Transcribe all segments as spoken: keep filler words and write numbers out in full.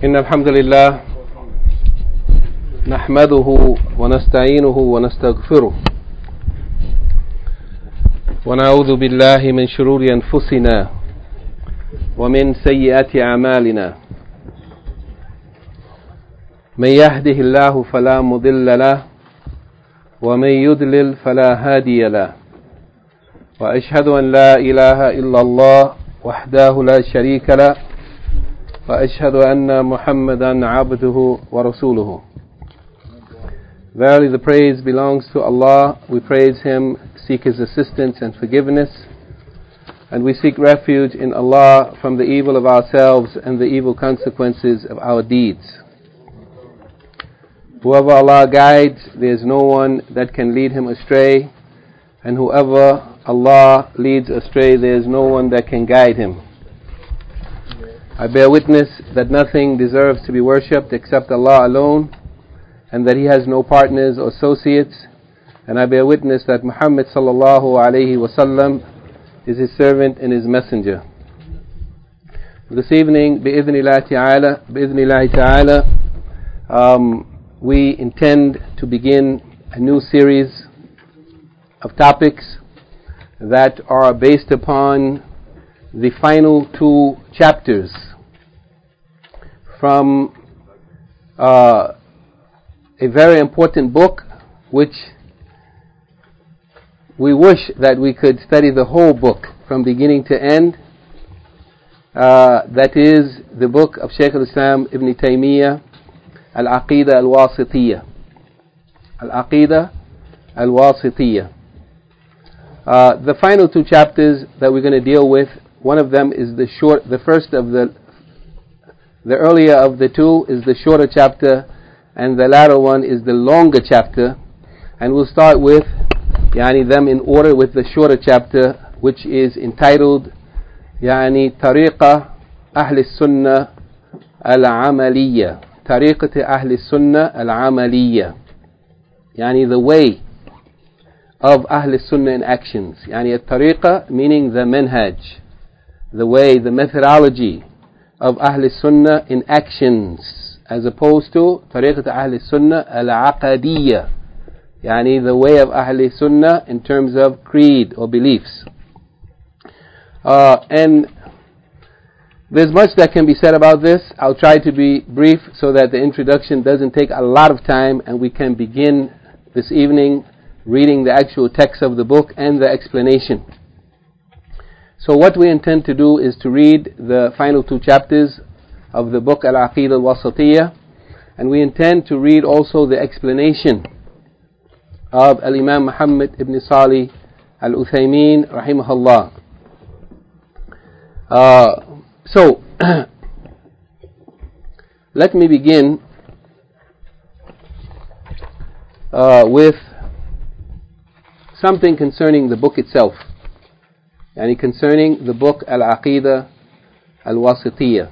إن الحمد لله نحمده ونستعينه ونستغفره ونعوذ بالله من شرور أنفسنا ومن سيئات أعمالنا من يهده الله فلا مضل له ومن يضلل فلا هادي له وأشهد أن لا إله إلا الله وحده لا شريك له وأشهد أن محمدا عبده ورسوله. Verily the praise belongs to Allah. We praise Him, seek His assistance and forgiveness, and we seek refuge in Allah from the evil of ourselves and the evil consequences of our deeds. Whoever Allah guides, there is no one that can lead him astray, and whoever Allah leads astray, there is no one that can guide him. I bear witness that nothing deserves to be worshipped except Allah alone, and that He has no partners or associates, and I bear witness that Muhammad sallallahu alayhi wasallam is His servant and His messenger. This evening, bi'idhnillahi ta'ala, bi'idhnillahi ta'ala, um, we intend to begin a new series of topics that are based upon the final two chapters from uh, a very important book which we wish that we could study the whole book from beginning to end. Uh, that is the book of Shaykh al-Islam Ibn Taymiyyah, Al-Aqidah Al-Wasitiyah. Al-Aqidah Al-Wasitiyah. Uh, the final two chapters that we're going to deal with, one of them is the short, the first of the, the earlier of the two is the shorter chapter, and the latter one is the longer chapter. And we'll start with, yani them in order, with the shorter chapter, which is entitled, yani Tariqa Ahl Sunnah Al-Amaliyah. Tariqat Ahl Sunnah Al-Amaliyah. Yani the way of Ahl Sunnah in actions. Yani at-tariqa meaning the manhaj, the way, the methodology of Ahl Sunnah in actions, as opposed to tariqat Ahl Sunnah al-aqadiyya, yani the way of Ahl Sunnah in terms of creed or beliefs. Uh, and there's much that can be said about this. I'll try to be brief so that the introduction doesn't take a lot of time and we can begin this evening reading the actual text of the book and the explanation. So what we intend to do is to read the final two chapters of the book Al-Aqidah Al-Wasitiyah, and we intend to read also the explanation of Al-Imam Muhammad ibn Salih Al-Uthaymin rahimahullah. Uh, so let me begin uh, with something concerning the book itself, and concerning the book Al-Aqidah Al-Wasitiyah.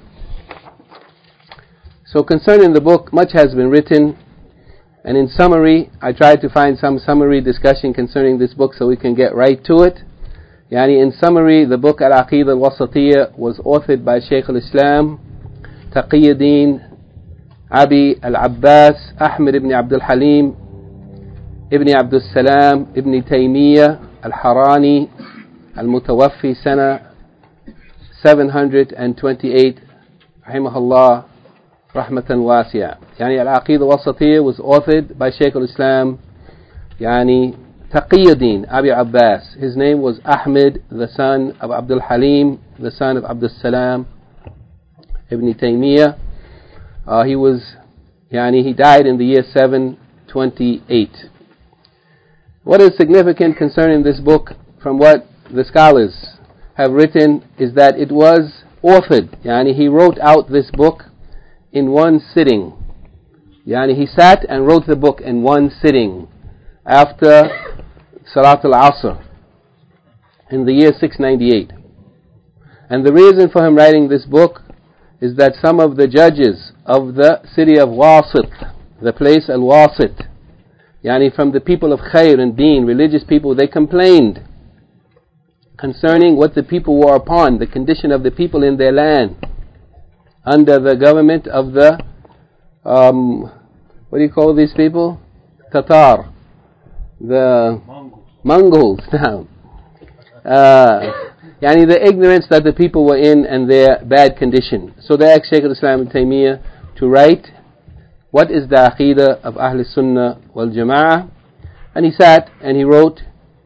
So concerning the book, much has been written, and in summary, I tried to find some summary discussion concerning this book so we can get right to it. Yani in summary, the book Al-Aqidah Al-Wasitiyah was authored by Shaykh al-Islam Taqiyuddin Abi Al-Abbas Ahmed ibn Abdul Halim Ibn Abdul Salam Ibn Taymiyyah Al-Harani Al-Mutawaffi Sana seven hundred twenty-eight rahimahullah rahmatan wasi'a. Yani Al-Aqidah Al-Wasitiyah was authored by Shaykh al-Islam Yani Taqiyuddin Abi Abbas. His name was Ahmed, the son of Abdul Halim, the son of Abdul Salam Ibn Taymiyyah. Uh, he was, yani he died in the year seven twenty-eight. What is significant concerning this book from what the scholars have written is that it was authored, yani he wrote out this book in one sitting. Yani he sat and wrote the book in one sitting after Salat al-Asr in the year six ninety-eight. And the reason for him writing this book is that some of the judges of the city of Wasit, the place al-Wasit, yani from the people of Khair and Deen, religious people, they complained concerning what the people were upon, the condition of the people in their land. under the government of the, um, what do you call these people? Tatar. The Mongols now. Uh, yani the ignorance that the people were in and their bad condition. So they asked Shaykh al-Islam ibn Taymiyyah to write what is the Aqidah of Ahl Sunnah wal Jama'ah, and he sat and he wrote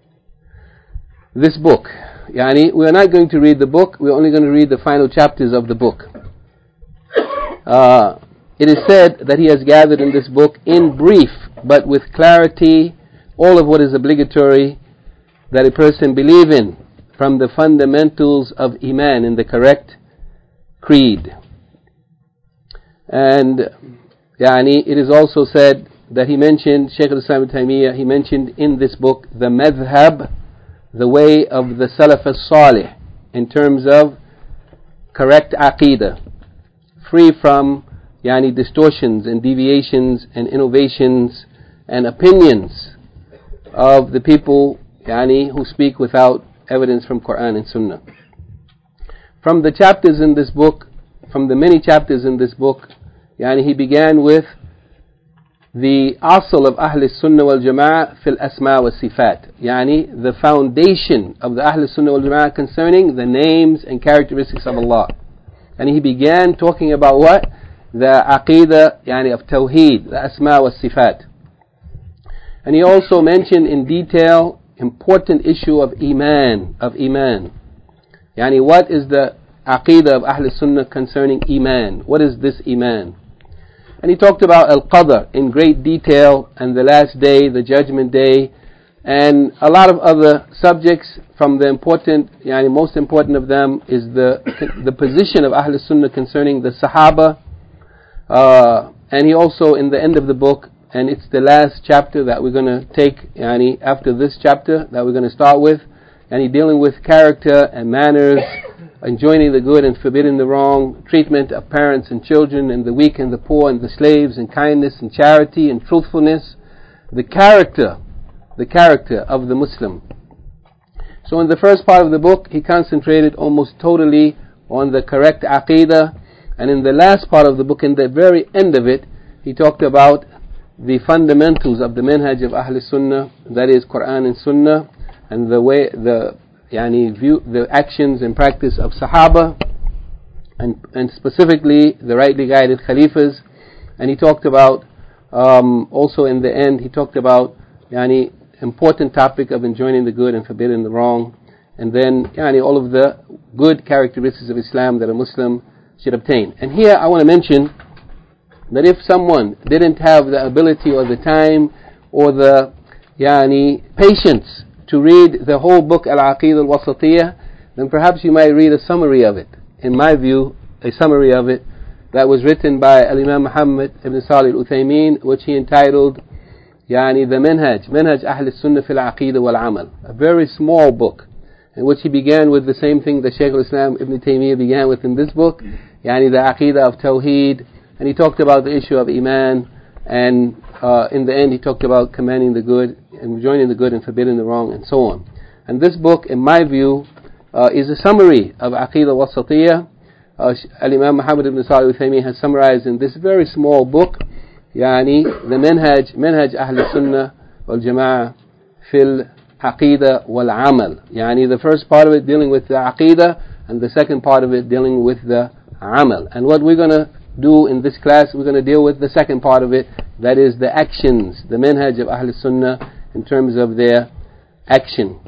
this book. Yani we are not going to read the book, we are only going to read the final chapters of the book. Uh, it is said that he has gathered in this book in brief but with clarity all of what is obligatory that a person believe in from the fundamentals of Iman in the correct creed. And yani, it is also said that he mentioned, Shaykh al-Islam ibn Taymiyyah, he mentioned in this book the madhab, the way of the Salaf al-Salih in terms of correct Aqidah, free from yani, distortions and deviations and innovations and opinions of the people yani, who speak without evidence from Quran and Sunnah. From the chapters in this book, from the many chapters in this book, yani, he began with the asl of Ahl Sunnah wal Jama'ah fil asma wa sifat, yani the foundation of the Ahl Sunnah wal Jama'ah concerning the names and characteristics of Allah. And he began talking about what? The aqidah yani, of Tawheed, the asma wa sifat. And he also mentioned in detail important issue of Iman, of Iman. Yani what is the aqidah of Ahl Sunnah concerning Iman? What is this Iman? And he talked about Al-Qadr in great detail, and the last day, the judgment day, and a lot of other subjects. From the important, yani most important of them is the the position of Ahl Sunnah concerning the Sahaba. Uh, and he also, in the end of the book, and it's the last chapter that we're going to take, yani after this chapter that we're going to start with, and he dealing with character and manners, enjoining the good and forbidding the wrong, treatment of parents and children and the weak and the poor and the slaves, and kindness and charity and truthfulness, the character, the character of the Muslim. So in the first part of the book, he concentrated almost totally on the correct aqidah, and in the last part of the book, in the very end of it, he talked about the fundamentals of the manhaj of Ahl Sunnah, that is Quran and Sunnah, and the way, the yani view, the actions and practice of Sahaba, and and specifically the rightly guided Khalifas. And he talked about um, also in the end he talked about yani important topic of enjoining the good and forbidding the wrong, and then yani all of the good characteristics of Islam that a Muslim should obtain. And here I want to mention that if someone didn't have the ability or the time or the yani patience to read the whole book Al-Aqidah Al-Wasatiyah, then perhaps you might read a summary of it. In my view, a summary of it that was written by Al-Imam Muhammad ibn Salih Al-Uthaymeen, which he entitled Yani the Manhaj, Manhaj Ahl Sunnah fil Aqidah wal Amal. A very small book, in which he began with the same thing that Shaykh al-Islam ibn Taymiyyah began with in this book, Yani the Aqidah of Tawheed, and he talked about the issue of Iman, and uh, in the end he talked about commanding the good and joining the good and forbidding the wrong, and so on. And this book, in my view, uh, is a summary of Aqidah Wasatiyah. Uh, Al-Imam Muhammad ibn Salih Al-Uthaymeen has summarized in this very small book, Yani the Manhaj, Manhaj Ahl Sunnah wal Jama'ah fil Aqidah wal Amal. Yani the first part of it dealing with the Aqidah, and the second part of it dealing with the Amal. And what we're going to do in this class, we're going to deal with the second part of it, that is the actions, the Manhaj of Ahl Sunnah in terms of their action.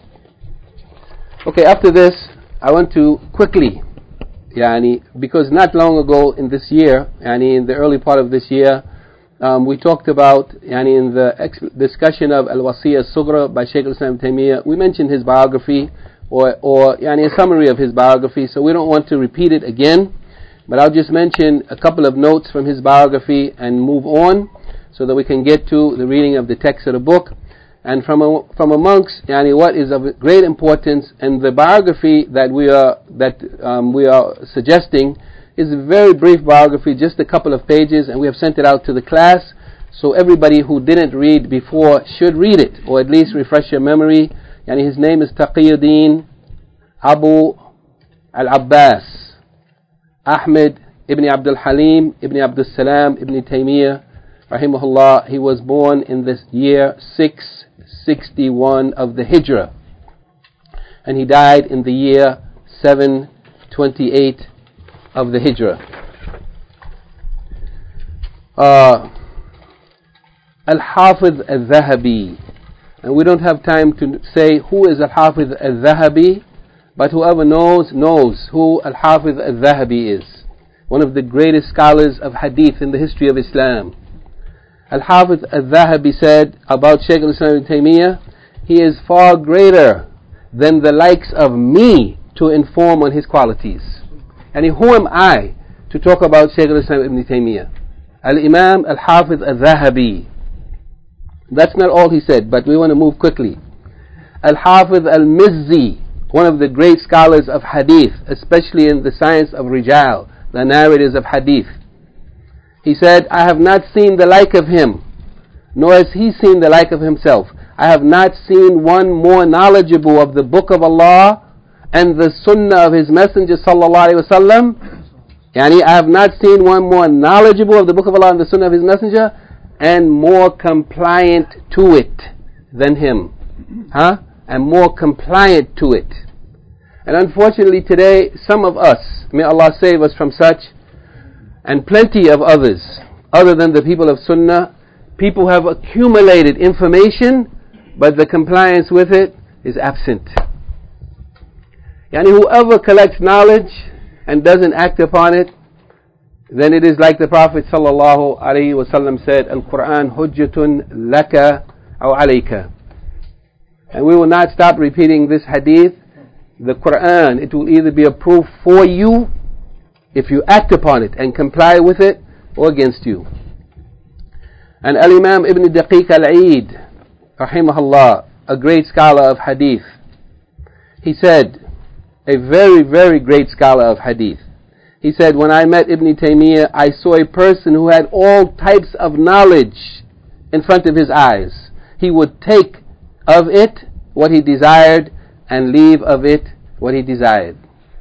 Okay, after this, I want to quickly, yani, because not long ago in this year, yani in the early part of this year, um, we talked about, yani in the ex- discussion of Al-Wasiyya Sughra by Shaykh al-Islam ibn Taymiyyah, we mentioned his biography, or, or yani a summary of his biography, so we don't want to repeat it again, but I'll just mention a couple of notes from his biography and move on, so that we can get to the reading of the text of the book. And from a, from amongst yani what is of great importance, and the biography that we are that um, we are suggesting is a very brief biography, just a couple of pages, and we have sent it out to the class, so everybody who didn't read before should read it, or at least refresh your memory. Yani his name is Taqiyuddin Abu Al-Abbas Ahmed Ibn Abdul Halim, Ibn Abdul Salam, Ibn Taymiyyah, rahimahullah, he was born in this year six sixty-one of the Hijrah. And he died in the year seven twenty-eight of the Hijrah. Uh, Al-Hafiz Al-Dhahabi. And we don't have time to say who is Al-Hafiz Al-Dhahabi, but whoever knows, knows who Al-Hafiz Al-Dhahabi is. One of the greatest scholars of hadith in the history of Islam. Al-Hafiz Al-Dhahabi said about Shaykh al-Islam ibn Taymiyyah, he is far greater than the likes of me to inform on his qualities. And who am I to talk about Shaykh al-Islam ibn Taymiyyah? Al-Imam Al-Hafiz Al-Dhahabi. That's not all he said, but we want to move quickly. Al-Hafiz Al-Mizzi, one of the great scholars of hadith, especially in the science of rijal, the narrators of hadith. He said, I have not seen the like of him, nor has he seen the like of himself. I have not seen one more knowledgeable of the book of Allah and the sunnah of his messenger sallallahu alaihi wasallam. Yani, I have not seen one more knowledgeable of the book of Allah and the sunnah of his messenger and more compliant to it than him. Huh? And more compliant to it. And unfortunately today, some of us, may Allah save us from such, and plenty of others, other than the people of Sunnah, people have accumulated information, but the compliance with it is absent. Yani whoever collects knowledge and doesn't act upon it, then it is like the Prophet sallallahu alaihi wasallam said, Al-Quran hujjatun laka aw alayka. And we will not stop repeating this hadith. The Quran, it will either be a proof for you if you act upon it and comply with it, or against you. And Al-Imam Ibn Daqiq Al-Eid, rahimahullah, a great scholar of hadith, he said, a very, very great scholar of hadith, he said, when I met Ibn Taymiyyah, I saw a person who had all types of knowledge in front of his eyes. He would take of it what he desired and leave of it what he desired.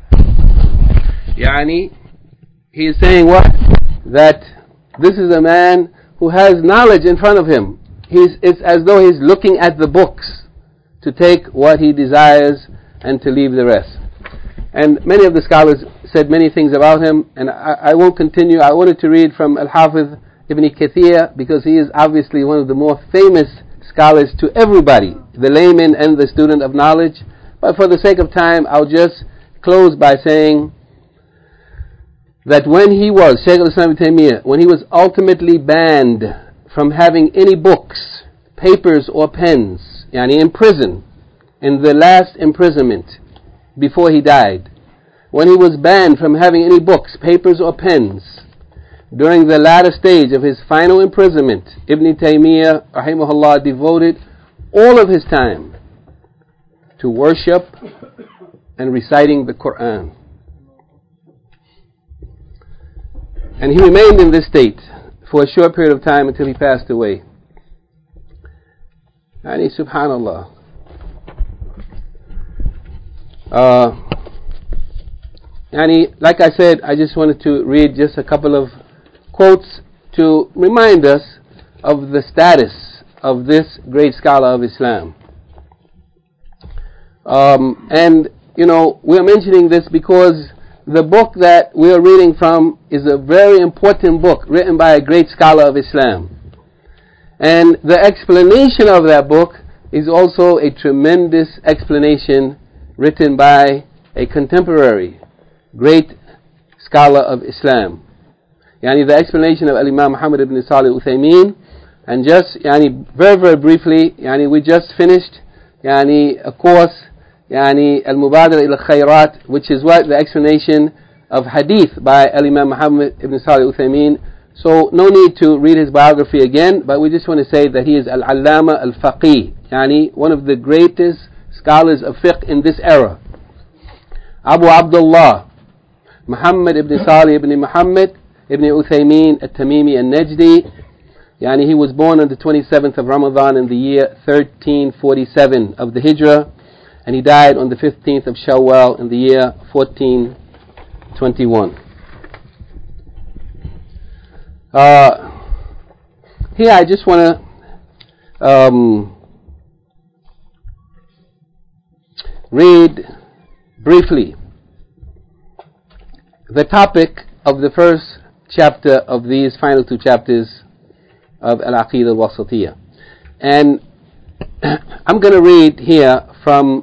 Yani, he is saying what? That this is a man who has knowledge in front of him. He's, it's as though he's looking at the books to take what he desires and to leave the rest. And many of the scholars said many things about him, and I, I won't continue. I wanted to read from Al-Hafiz Ibn Kathir, because he is obviously one of the more famous scholars to everybody, the layman and the student of knowledge. But for the sake of time, I'll just close by saying that when he was, Shaykh al-Islam ibn Taymiyyah, when he was ultimately banned from having any books, papers or pens, yani in prison, in the last imprisonment before he died, when he was banned from having any books, papers or pens, during the latter stage of his final imprisonment, Ibn Taymiyyah rahimahullah devoted all of his time to worship and reciting the Quran. And he remained in this state for a short period of time until he passed away. Yani subhanallah. Uh, yani, like I said, I just wanted to read just a couple of quotes to remind us of the status of this great scholar of Islam. Um, and, you know, we're mentioning this because the book that we're reading from is a very important book written by a great scholar of Islam. And the explanation of that book is also a tremendous explanation written by a contemporary great scholar of Islam. Yani the explanation of Al-Imam Muhammad ibn Salih Al-Uthaymeen. And just, yani very, very briefly, yani we just finished yani a course, yani Al-Mubadara ila Khayrat, which is what the explanation of Hadith by Al-Imam Muhammad ibn Salih Al-Uthaymeen. So no need to read his biography again, but we just want to say that he is Al-Allama Al-Faqih, yani one of the greatest scholars of fiqh in this era. Abu Abdullah Muhammad ibn Salih ibn Muhammad ibn Uthaymeen At-Tamimi Al-Najdi. Yani he was born on the twenty-seventh of Ramadan in the year thirteen forty-seven of the Hijrah, and he died on the fifteenth of Shawwal in the year fourteen twenty-one. Uh, here I just want to um, read briefly the topic of the first chapter of these final two chapters of Al-Aqidah Al-Wasatiyah. And I'm going to read here from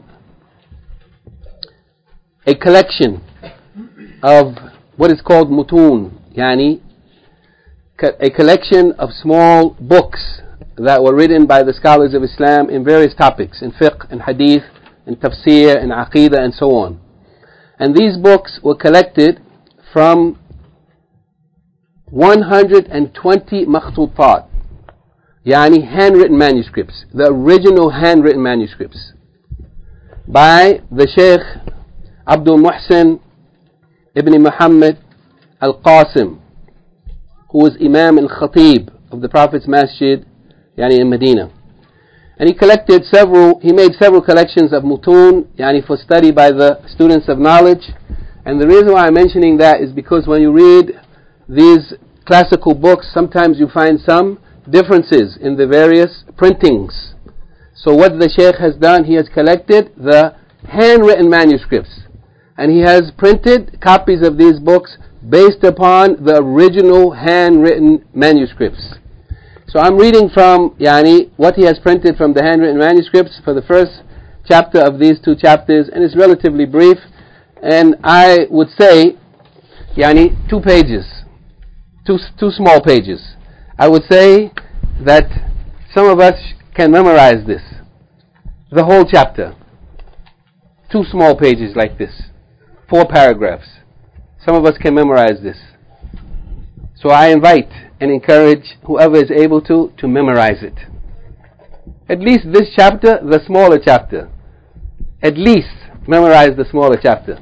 a collection of what is called mutun, yani a collection of small books that were written by the scholars of Islam in various topics, in fiqh, in hadith, in tafsir, in aqidah, and so on. And these books were collected from one hundred twenty makhtutat, yani handwritten manuscripts, the original handwritten manuscripts, by the Shaykh Abdul Muhsin ibn Muhammad al-Qasim, who was Imam and Khatib of the Prophet's Masjid, yani in Medina. And he collected several, he made several collections of mutun, yani for study by the students of knowledge. And the reason why I'm mentioning that is because when you read these classical books, sometimes you find some differences in the various printings. So what the Shaykh has done, he has collected the handwritten manuscripts, and he has printed copies of these books based upon the original handwritten manuscripts. So I'm reading from yani what he has printed from the handwritten manuscripts for the first chapter of these two chapters, and it's relatively brief, and I would say yani two pages, two two small pages. I would say that some of us can memorize this, the whole chapter, two small pages like this, four paragraphs. Some of us can memorize this. So I invite and encourage whoever is able to, to memorize it. At least this chapter, the smaller chapter. At least memorize the smaller chapter.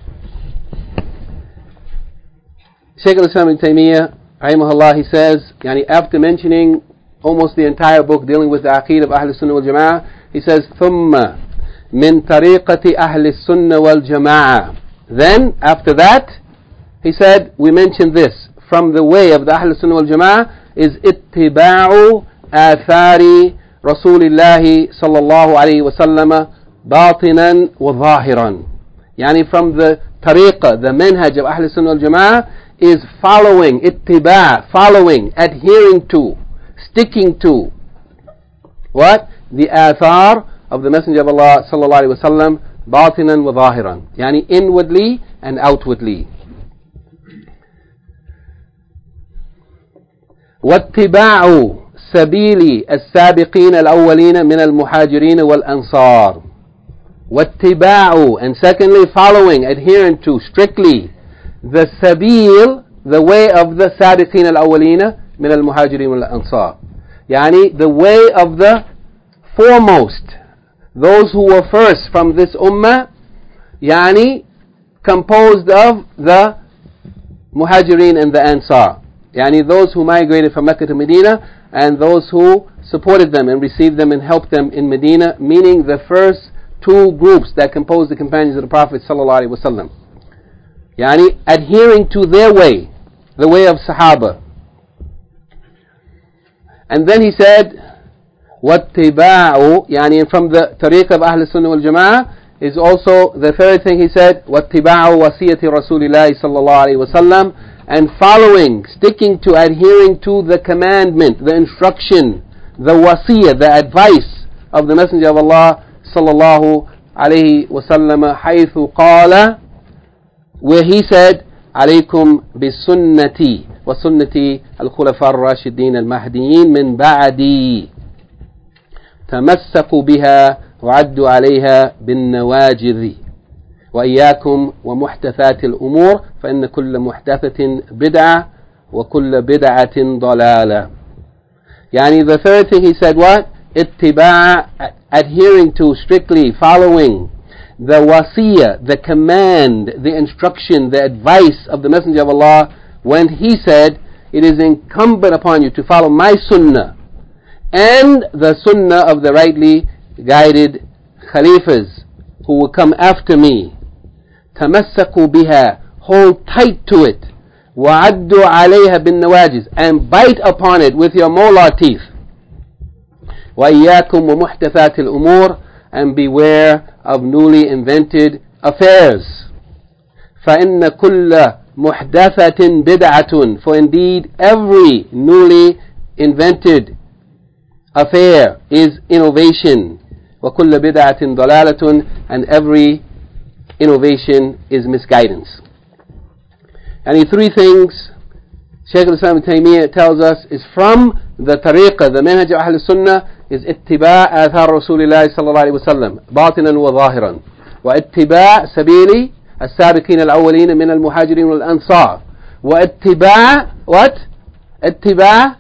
Shaykh al-Islam ibn Taymiyyah, rahimahullah, he says, yani after mentioning almost the entire book dealing with the Aqeedah of Ahl Sunnah wal Jama'ah, he says, ثُمَّ مِن طَرِيقَةِ أَهْلِ السُّنَّةِ وَالْجَمَاعَةِ. Then, after that, he said, we mentioned this, from the way of the Ahl Sunnah wal Jama'ah is اتباع آثار رسول الله صلى الله عليه وسلم باطنا وظاهرا. Yani from the tariqah, the manhaj of Ahl Sunnah wal Jama'ah is following, ittiba', following, adhering to, sticking to what? The athar of the Messenger of Allah sallallahu alaihi wasallam, batinan wa zahiran, yani inwardly and outwardly. واتباع سبيل السابقين الأولين من المهاجرين والأنصار. واتباع, and secondly following, adhering to strictly the sabil, the way of the sabiqin al-awwalina min al-muhajirin wal-ansar, yani the way of the foremost, those who were first from this ummah, yani composed of the muhajirin and the ansar, yani those who migrated from Mecca to Medina and those who supported them and received them and helped them in Medina, meaning the first two groups that composed the companions of the Prophet sallallahu alaihi wasallam. Yani adhering to their way, the way of Sahaba. And then he said, وَاتِّبَاعُ, yani from the tariq of Ahl Sunnah wal Jama'ah is also the third thing he said, وَاتِّبَاعُ وَصِيَّةِ رَسُولِ اللَّهِ صَلَّى اللَّهُ عَلَيْهِ وَسَلَّمْ, and following, sticking to, adhering to the commandment, the instruction, the wasiyah, the advice of the Messenger of Allah sallallahu alayhi wasallam, حيث قال, where he said, عليكم بسنتي وسنة الخلفاء الراشدين المهديين من بعدي تمسكوا بها وعدوا عليها بالنواجذ وإياكم ومحدثات الأمور فإن كل محدثة بدعة وكل بدعة ضلالة. يعني the third thing he said, what? اتباع, adhering to, strictly following the wasiyah, the command, the instruction, the advice of the Messenger of Allah, when he said, it is incumbent upon you to follow my sunnah and the sunnah of the rightly guided khalifas who will come after me. تَمَسَّكُوا بِهَا, hold tight to it. وَعَدُّوا عَلَيْهَا بِالنَّوَاجِزِ, and bite upon it with your molar teeth. وَإِيَّاكُمْ وَمُحْدَثَاتِ الْأُمُورِ, and beware of newly invented affairs. فَإِنَّ كُلَّ مُحْدَثَةٍ بِدْعَةٌ, for indeed every newly invented affair is innovation. وَكُلَّ بِدْعَةٍ ضَلَالَةٌ, and every innovation is misguidance. And three things Shaykh al-Islam Ibn Taymiyyah tells us is from the tariqah, the manhaj of Ahl Sunnah, is اتباع آثار رسول الله صلى الله عليه وسلم باطنا وظاهرا, واتباع سبيل السابقين الأولين من المهاجرين والأنصار, واتباع what? اتباع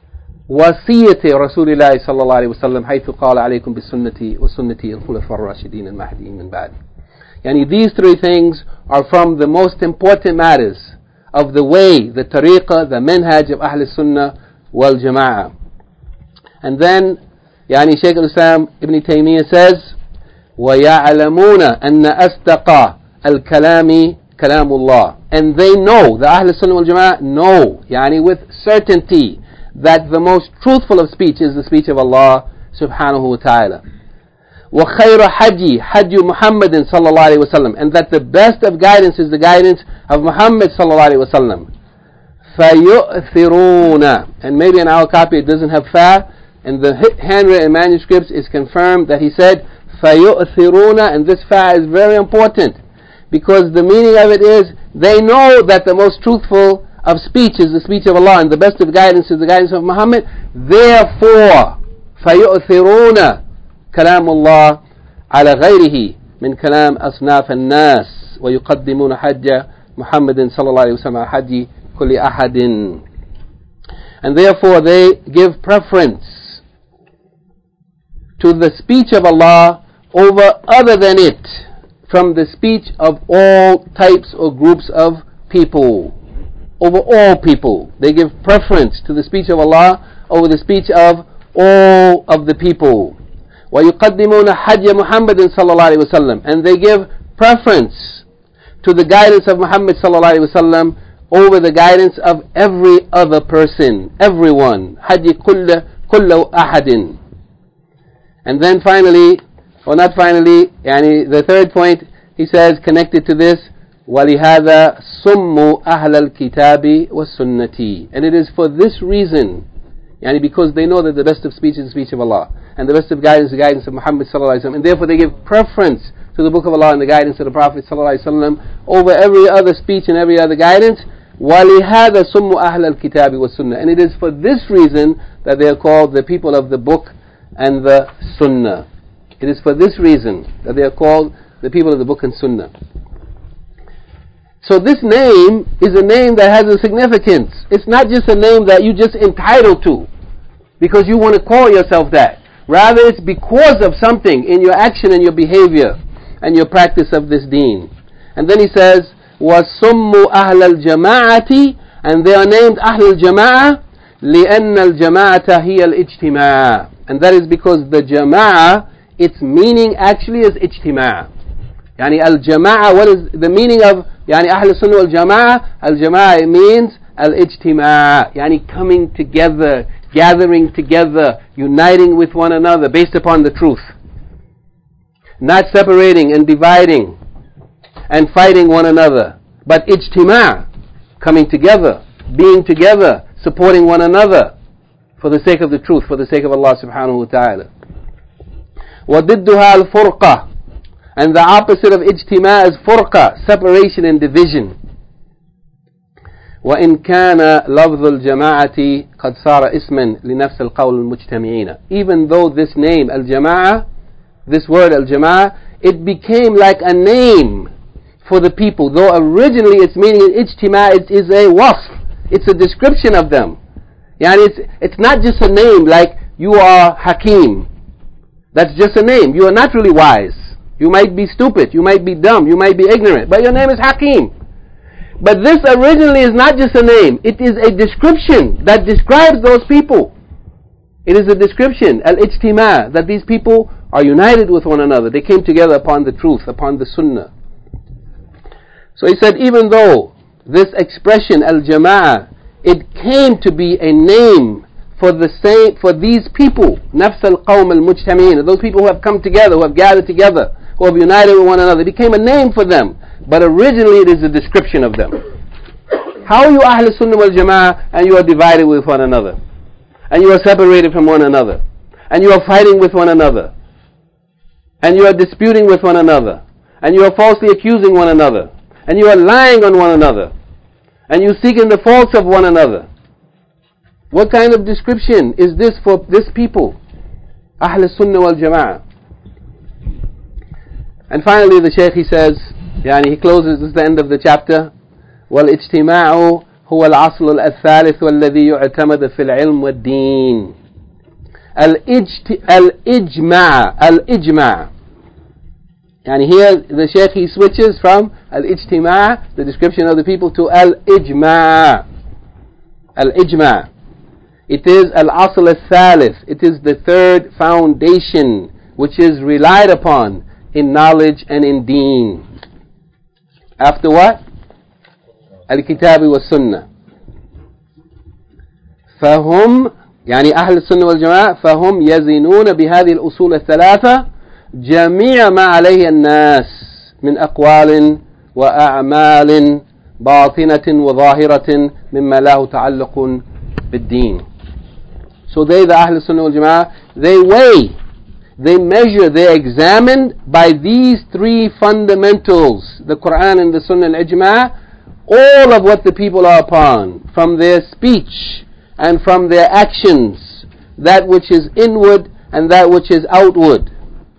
وصية رسول الله صلى الله عليه وسلم حيث قال عليكم بالسنة وسنة الخلفاء الراشدين المهديين من بعد. Yani these three things are from the most important matters of the way, the tariqah, the manhaj of Ahl Sunnah wal Jama'ah. And then Yani Shaykh al-Islam Ibn Taymiyyah says, وَيَعْلَمُونَ أَنَّ أَصْدَقَ الْكَلَامِ كَلَامُ اللَّهِ, and they know, the Ahl Sunnah wal Jama'ah know, yani with certainty, that the most truthful of speech is the speech of Allah subhanahu wa ta'ala. وَخَيْرَ حَجِّ حَجُّ مُحَمَّدٍ صلى الله عليه وسلم, and that the best of guidance is the guidance of Muhammad صلى الله عليه وسلم. فَيُؤْثِرُونَ, and maybe in our copy it doesn't have fa, and the handwritten manuscripts is confirmed that he said فَيُؤْثِرُونَ, and this fa is very important, because the meaning of it is they know that the most truthful of speech is the speech of Allah, and the best of guidance is the guidance of Muhammad. Therefore, فَيُؤْثِرُونَ كلام الله على غيره من كلام أصناف الناس ويقدمون حج محمد صلى الله عليه وسلم على حج كل أحد, and therefore they give preference to the speech of Allah over other than it from the speech of all types or groups of people. Over all people, they give preference to the speech of Allah over the speech of all of the people. وَيُقَدِّمُونَ حَجَّ مُحَمَّدٍ صلى الله عليه وسلم, and they give preference to the guidance of Muhammad صلى الله عليه وسلم over the guidance of every other person, everyone. حَجِّ كُلَّ كُلَّ أَحَدٍ. And then finally, or not finally, yani the third point, he says, connected to this, وَلِهَذَا سُمُّوا أَهْلَ الْكِتَابِ وَالسُّنَّةِ, and it is for this reason, yani because they know that the best of speech is the speech of Allah, and the best of guidance is the guidance of Muhammad sallallahu alaihi wasallam, and therefore they give preference to the book of Allah and the guidance of the Prophet sallallahu alaihi wasallam over every other speech and every other guidance. وَلِهَذَا سُمُّوا أَهْلَ الْكِتَابِ وَالسُّنَّةِ, and it is for this reason that they are called the people of the book and the Sunnah. It is for this reason that they are called the people of the book and Sunnah. So this name is a name that has a significance. It's not just a name that you just entitled to because you want to call yourself that. Rather, it's because of something in your action and your behavior and your practice of this deen. And then he says, وَصُمُّوا أَهْلَ الْجَمَاعَةِ, and they are named أهل الجماعة لأن الجماعة هي الاجتماع, and that is because the jama'ah, its meaning actually is ijtima'. Yani al-jama'ah, what is the meaning of yani Ahl Sunnah wal Jama'ah? Al-jama'ah, it means al-ijtima', yani coming together, gathering together, uniting with one another based upon the truth, not separating and dividing and fighting one another, but ijtima', coming together, being together, supporting one another for the sake of the truth, for the sake of Allah subhanahu wa ta'ala. وَضِدُّهَا الْفُرْقَةِ, and the opposite of ijtima' is furqa, separation and division. وَإِنْ كَانَ لَفْظُ الْجَمَاعَةِ قَدْ صَارَ اسْمًا لِنَفْسِ الْقَوْلِ الْمُجْتَمِعِينَ, even though this name, al-jama'ah, this word al-jama'ah, it became like a name for the people, though originally its meaning in ijtima' it is a wasf, it's a description of them. Yani it's, it's not just a name like you are Hakim. That's just a name. You are not really wise. You might be stupid, you might be dumb, you might be ignorant, but your name is Hakim. But this originally is not just a name, it is a description that describes those people. It is a description, al-ijtima', that these people are united with one another. They came together upon the truth, upon the sunnah. So he said, even though this expression al-jama'ah, it came to be a name for the same, for these people, nafs al-qawm al-mujtameen, those people who have come together, who have gathered together, who have united with one another. It became a name for them, but originally it is a description of them. How are you Ahl Sunnah wal Jama'ah and you are divided with one another, and you are separated from one another, and you are fighting with one another, and you are disputing with one another, and you are falsely accusing one another, and you are lying on one another, and you seeking the faults of one another? What kind of description is this for this people, Ahl Sunnah wal Jama'ah? And finally the Shaykh, he says, yani he closes, this is the end of the chapter, والاجتماع هو الأصل الثالث والذي يعتمد في العلم والدين. الإجماع الإجماع يعني here the Shaykh, he switches from al-ijtima', the description of the people, to al-ijma'. Al-ijma', it is al-asl al-thalith, it is the third foundation which is relied upon in knowledge and in deen. After what? Al-Kitab wa Sunnah. فهم يعني أهل السنة والجماعة فهم يزنون بهذه الأصول الثلاثة جميع ما عليه الناس من أقوال وأعمال باطنة وظاهرة مما له تعلق بالدين. So they, the Ahl Sunnah wal Jama'ah, they weigh, they measure, they examine by these three fundamentals, the Quran and the Sunnah and Ijma', all of what the people are upon, from their speech and from their actions, that which is inward and that which is outward.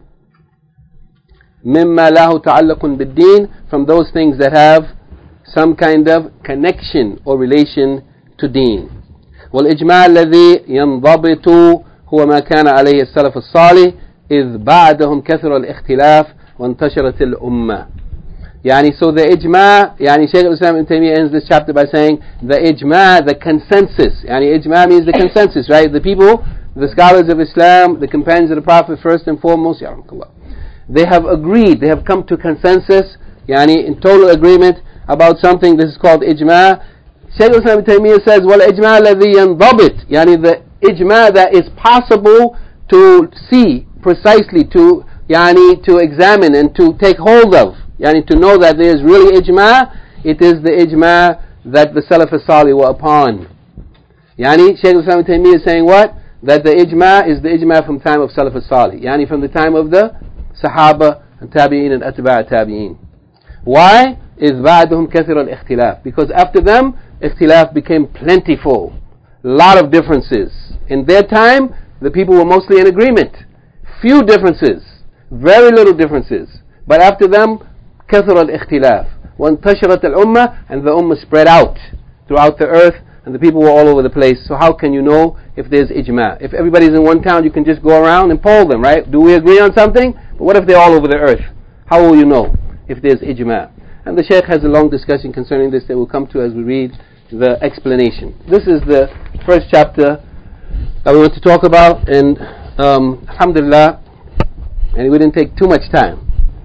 مما له تعلق بالدين, from those things that have some kind of connection or relation to deen. والإجماع الذي ينضبط هو ما كان عليه السلف الصالح إذ بعدهم كثر الاختلاف وانتشرت الأمة. Yani, so the ijma', yani Shaykh al-Islam Ibn Taymiyyah ends this chapter by saying the ijma', the consensus. Yani ijma' means the consensus, right? The people, the scholars of Islam, the companions of the Prophet first and foremost, they have agreed, they have come to consensus, yani in total agreement about something. This is called ijma'. Shaykh al-Islam Ibn Taymiyyah says, well, ijma' alladhi yanḍabit, yani the ijma' that is possible to see precisely, to yani to examine and to take hold of. Yani to know that there is really ijma', it is the ijma' that the Salaf as-Salih were upon. Yani Shaykh al-Islam Ibn Taymiyyah is saying what? That the ijma' is the ijma' from the time of Salaf as-Salih. Yani from the time of the Sahaba and Tabi'in and Atba' Tabi'in. Why? إِذْ بَعْدُهُمْ كَثِرَ الْإِخْتِلَافِ, because after them, ikhtilaf became plentiful. A lot of differences. In their time, the people were mostly in agreement. Few differences. Very little differences. But after them, كثر الاختلاف وانتشرت الأمة, and the ummah spread out throughout the earth and the people were all over the place. So how can you know if there's ijma'? If everybody's in one town, you can just go around and poll them, right? Do we agree on something? But what if they're all over the earth? How will you know if there's ijma'? And the Shaykh has a long discussion concerning this that we'll come to as we read the explanation. This is the first chapter that we want to talk about, and um, alhamdulillah, and we didn't take too much time.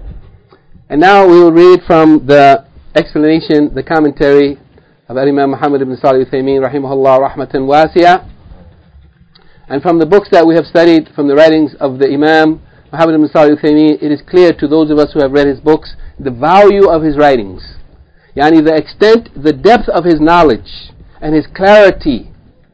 And now we will read from the explanation, the commentary of Imam Muhammad ibn Salih al-Uthaymeen rahimahullah rahmatan wasi'ah, and from the books that we have studied, from the writings of the Imam Muhammad ibn Salih al-Uthaymeen, it is clear to those of us who have read his books the value of his writings, yani the extent, the depth of his knowledge and his clarity,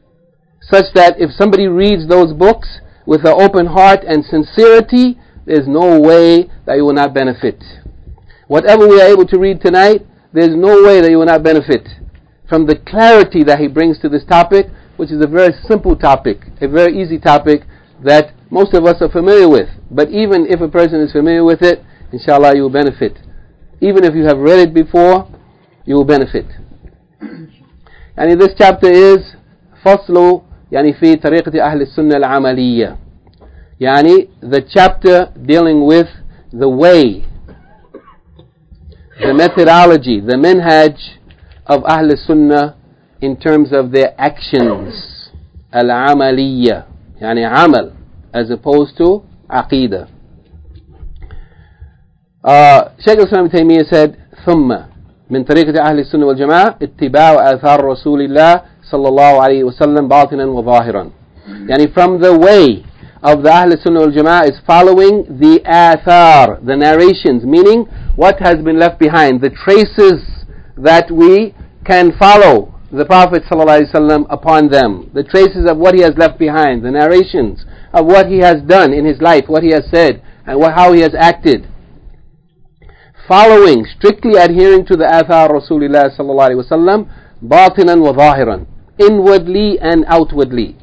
such that if somebody reads those books with an open heart and sincerity, there's no way that you will not benefit. Whatever we are able to read tonight, there's no way that you will not benefit from the clarity that he brings to this topic, which is a very simple topic, a very easy topic that most of us are familiar with. But even if a person is familiar with it, inshallah you will benefit. Even if you have read it before, you will benefit. And this chapter is فصل يعني في طريقة أهل السنة العملية, يعني the chapter dealing with the way, the methodology, the manhaj of Ahl Sunnah in terms of their actions. Al-amaliyya, yani amal, as opposed to aqidah. Uh, Shaykh al-Islam Ibn Taymiyyah said, ثم من طريقة أهل السنة والجماعة اتباع آثار رسول الله صلى الله عليه وسلم باطنا وظاهرا. يعني from the way of the Ahl Sunnah wal Jama'ah is following the athar, the narrations, meaning what has been left behind, the traces that we can follow the Prophet ﷺ upon them, the traces of what he has left behind, the narrations of what he has done in his life, what he has said, and what, how he has acted. Following, strictly adhering to the athar Rasulullah ﷺ, batinan wa zahiran, inwardly and outwardly.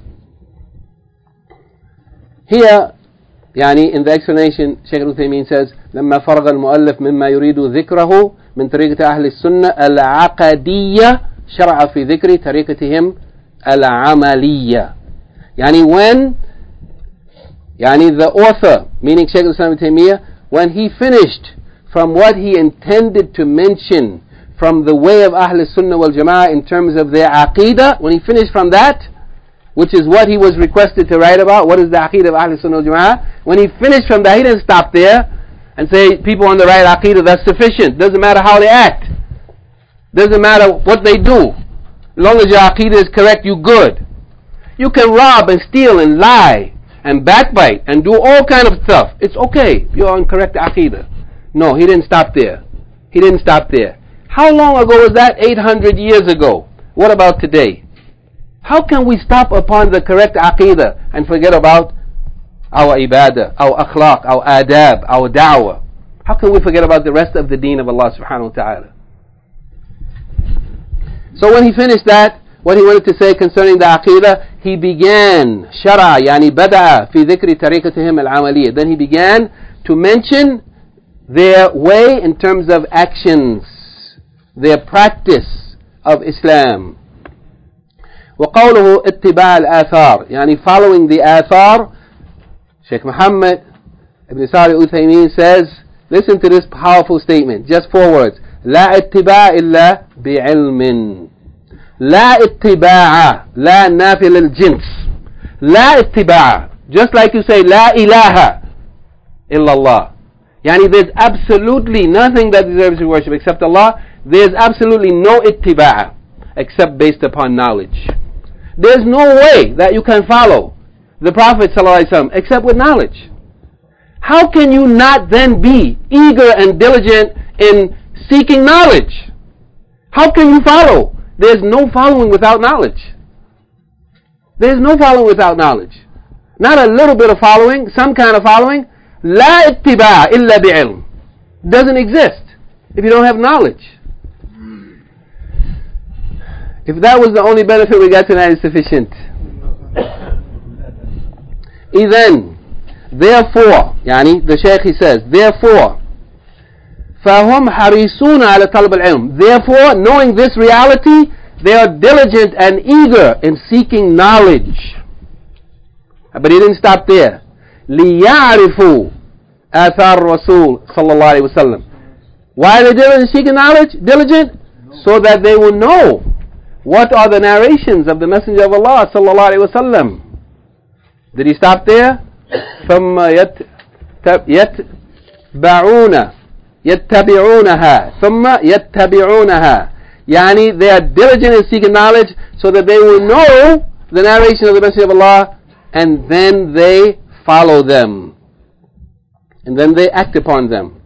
Here, يعني in the explanation, Shaykh al-Uthaymeen says, لما فرغ المؤلف مما يريد ذكره من طريقة أهل السنة العقدية شرع في ذكر طريقتهم العملية. يعني when, يعني the author, meaning Shaykh al-Islam ibn Taymiyyah, when he finished from what he intended to mention from the way of Ahl Sunnah wal Jama'ah in terms of their aqidah, when he finished from that, which is what he was requested to write about, what is the aqidah of Ahl Sunnah wal Jama'ah, when he finished from that, he didn't stop there and say people on the right aqidah, that's sufficient. Doesn't matter how they act, doesn't matter what they do, as long as your aqidah is correct, you good. You can rob and steal and lie and backbite and do all kind of stuff, it's okay, you're on correct aqidah. No, he didn't stop there. He didn't stop there. How long ago was that? eight hundred years ago. What about today? How can we stop upon the correct aqidah and forget about our ibadah, our akhlaq, our adab, our da'wah? How can we forget about the rest of the deen of Allah subhanahu wa ta'ala? So when he finished that, what he wanted to say concerning the aqidah, he began, shara, yani bada'a, fi dhikri tariqatihim al-amaliyah. Then he began to mention their way in terms of actions, their practice of Islam. وقوله اتباع الآثار, يعني following the آثار. Shaykh Muhammad ibn Salih al-Uthaymin says, listen to this powerful statement, just four words. لا اتباع إلا بعلم. لا اتباع, لا نافي للجنس. لا اتباع, just like you say لا إله إلا الله. Yani there's absolutely nothing that deserves your worship except Allah. There's absolutely no ittiba' except based upon knowledge. There's no way that you can follow the Prophet ﷺ except with knowledge. How can you not then be eager and diligent in seeking knowledge? How can you follow? There's no following without knowledge. There's no following without knowledge. Not a little bit of following, some kind of following. لا اتباع إلا بعلم doesn't exist if you don't have knowledge. If that was the only benefit we got tonight, is sufficient. إذن, therefore, يعني the Shaykh he says, therefore, فهم حريصون على طلب العلم. Therefore, knowing this reality, they are diligent and eager in seeking knowledge. But he didn't stop there. لِيَعْرِفُوا آثَارَ الرَّسُولِ صلى الله عليه وسلم. Why are they diligent seeking knowledge? Diligent? So that they will know what are the narrations of the Messenger of Allah صلى الله عليه وسلم. Did he stop there? ثُمَّ يَتَّبِعُونَ يَتَّبِعُونَهَا ثُمَّ يَتَّبِعُونَهَا. Yani they are diligent in seeking knowledge so that they will know the narration of the Messenger of Allah, and then they follow them, and then they act upon them.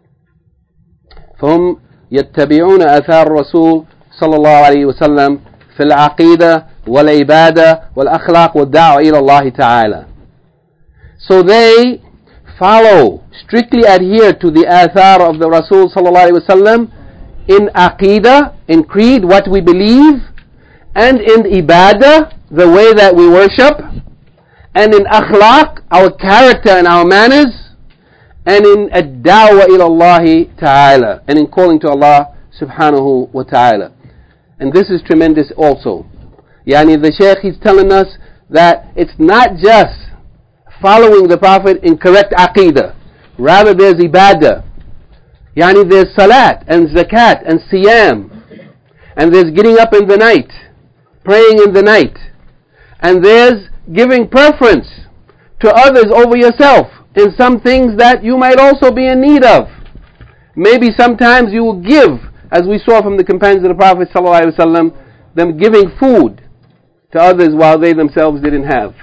فهم يتبعون آثار الرسول صلى الله عليه وسلم في العقيدة والعبادة والأخلاق والدعوة إلى الله تعالى. So they follow, strictly adhere to the athar of the Rasul صلى الله عليه وسلم in aqidah, in creed, what we believe, and in ibadah, the way that we worship, and in akhlaq, our character and our manners, and in ad-da'wa ila Allah ta'ala, and in calling to Allah subhanahu wa ta'ala. And this is tremendous also. Yani the Shaykh, he's telling us that it's not just following the Prophet in correct aqidah, rather there's ibadah. Yani there's salat and zakat and siyam, and there's getting up in the night, praying in the night, and there's giving preference to others over yourself in some things that you might also be in need of. Maybe sometimes you will give as we saw from the companions of the Prophet ﷺ, them giving food to others while they themselves didn't have.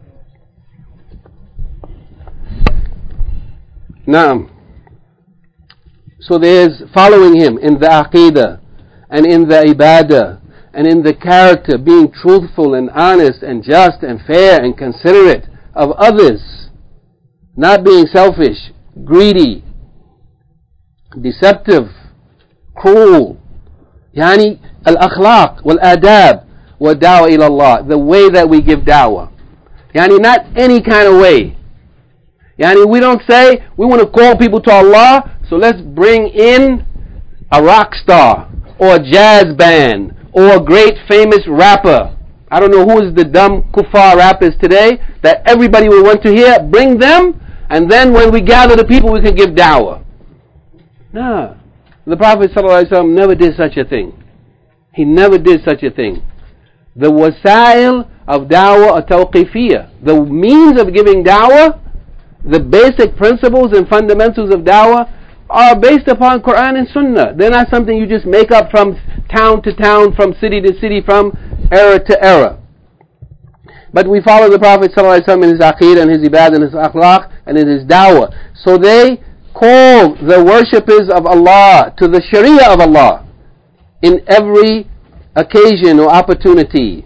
Naam. So there's following him in the aqeedah and in the ibadah and in the character, being truthful and honest and just and fair and considerate of others, not being selfish, greedy, deceptive, cruel. Yani al-akhlaq wal-adab wa da'wa ila Allah, the way that we give da'wah. Yani not any kind of way. Yani we don't say we want to call people to Allah, so let's bring in a rock star or a jazz band or a great famous rapper. I don't know who is the dumb kuffar rappers today that everybody will want to hear. Bring them, and then when we gather the people, we can give da'wah. No. The Prophet ﷺ never did such a thing. He never did such a thing. The wasail of da'wah are tawqifiyah. The means of giving da'wah, the basic principles and fundamentals of da'wah are based upon Quran and Sunnah. They're not something you just make up from town to town, from city to city, from era to era. But we follow the Prophet ﷺ in his aqeedah and his ibadah and his akhlaq and in his da'wah. So they call the worshippers of Allah to the Sharia of Allah in every occasion or opportunity.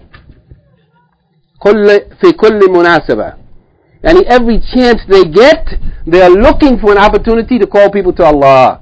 في كل مناسبة. And every chance they get, they are looking for an opportunity to call people to Allah.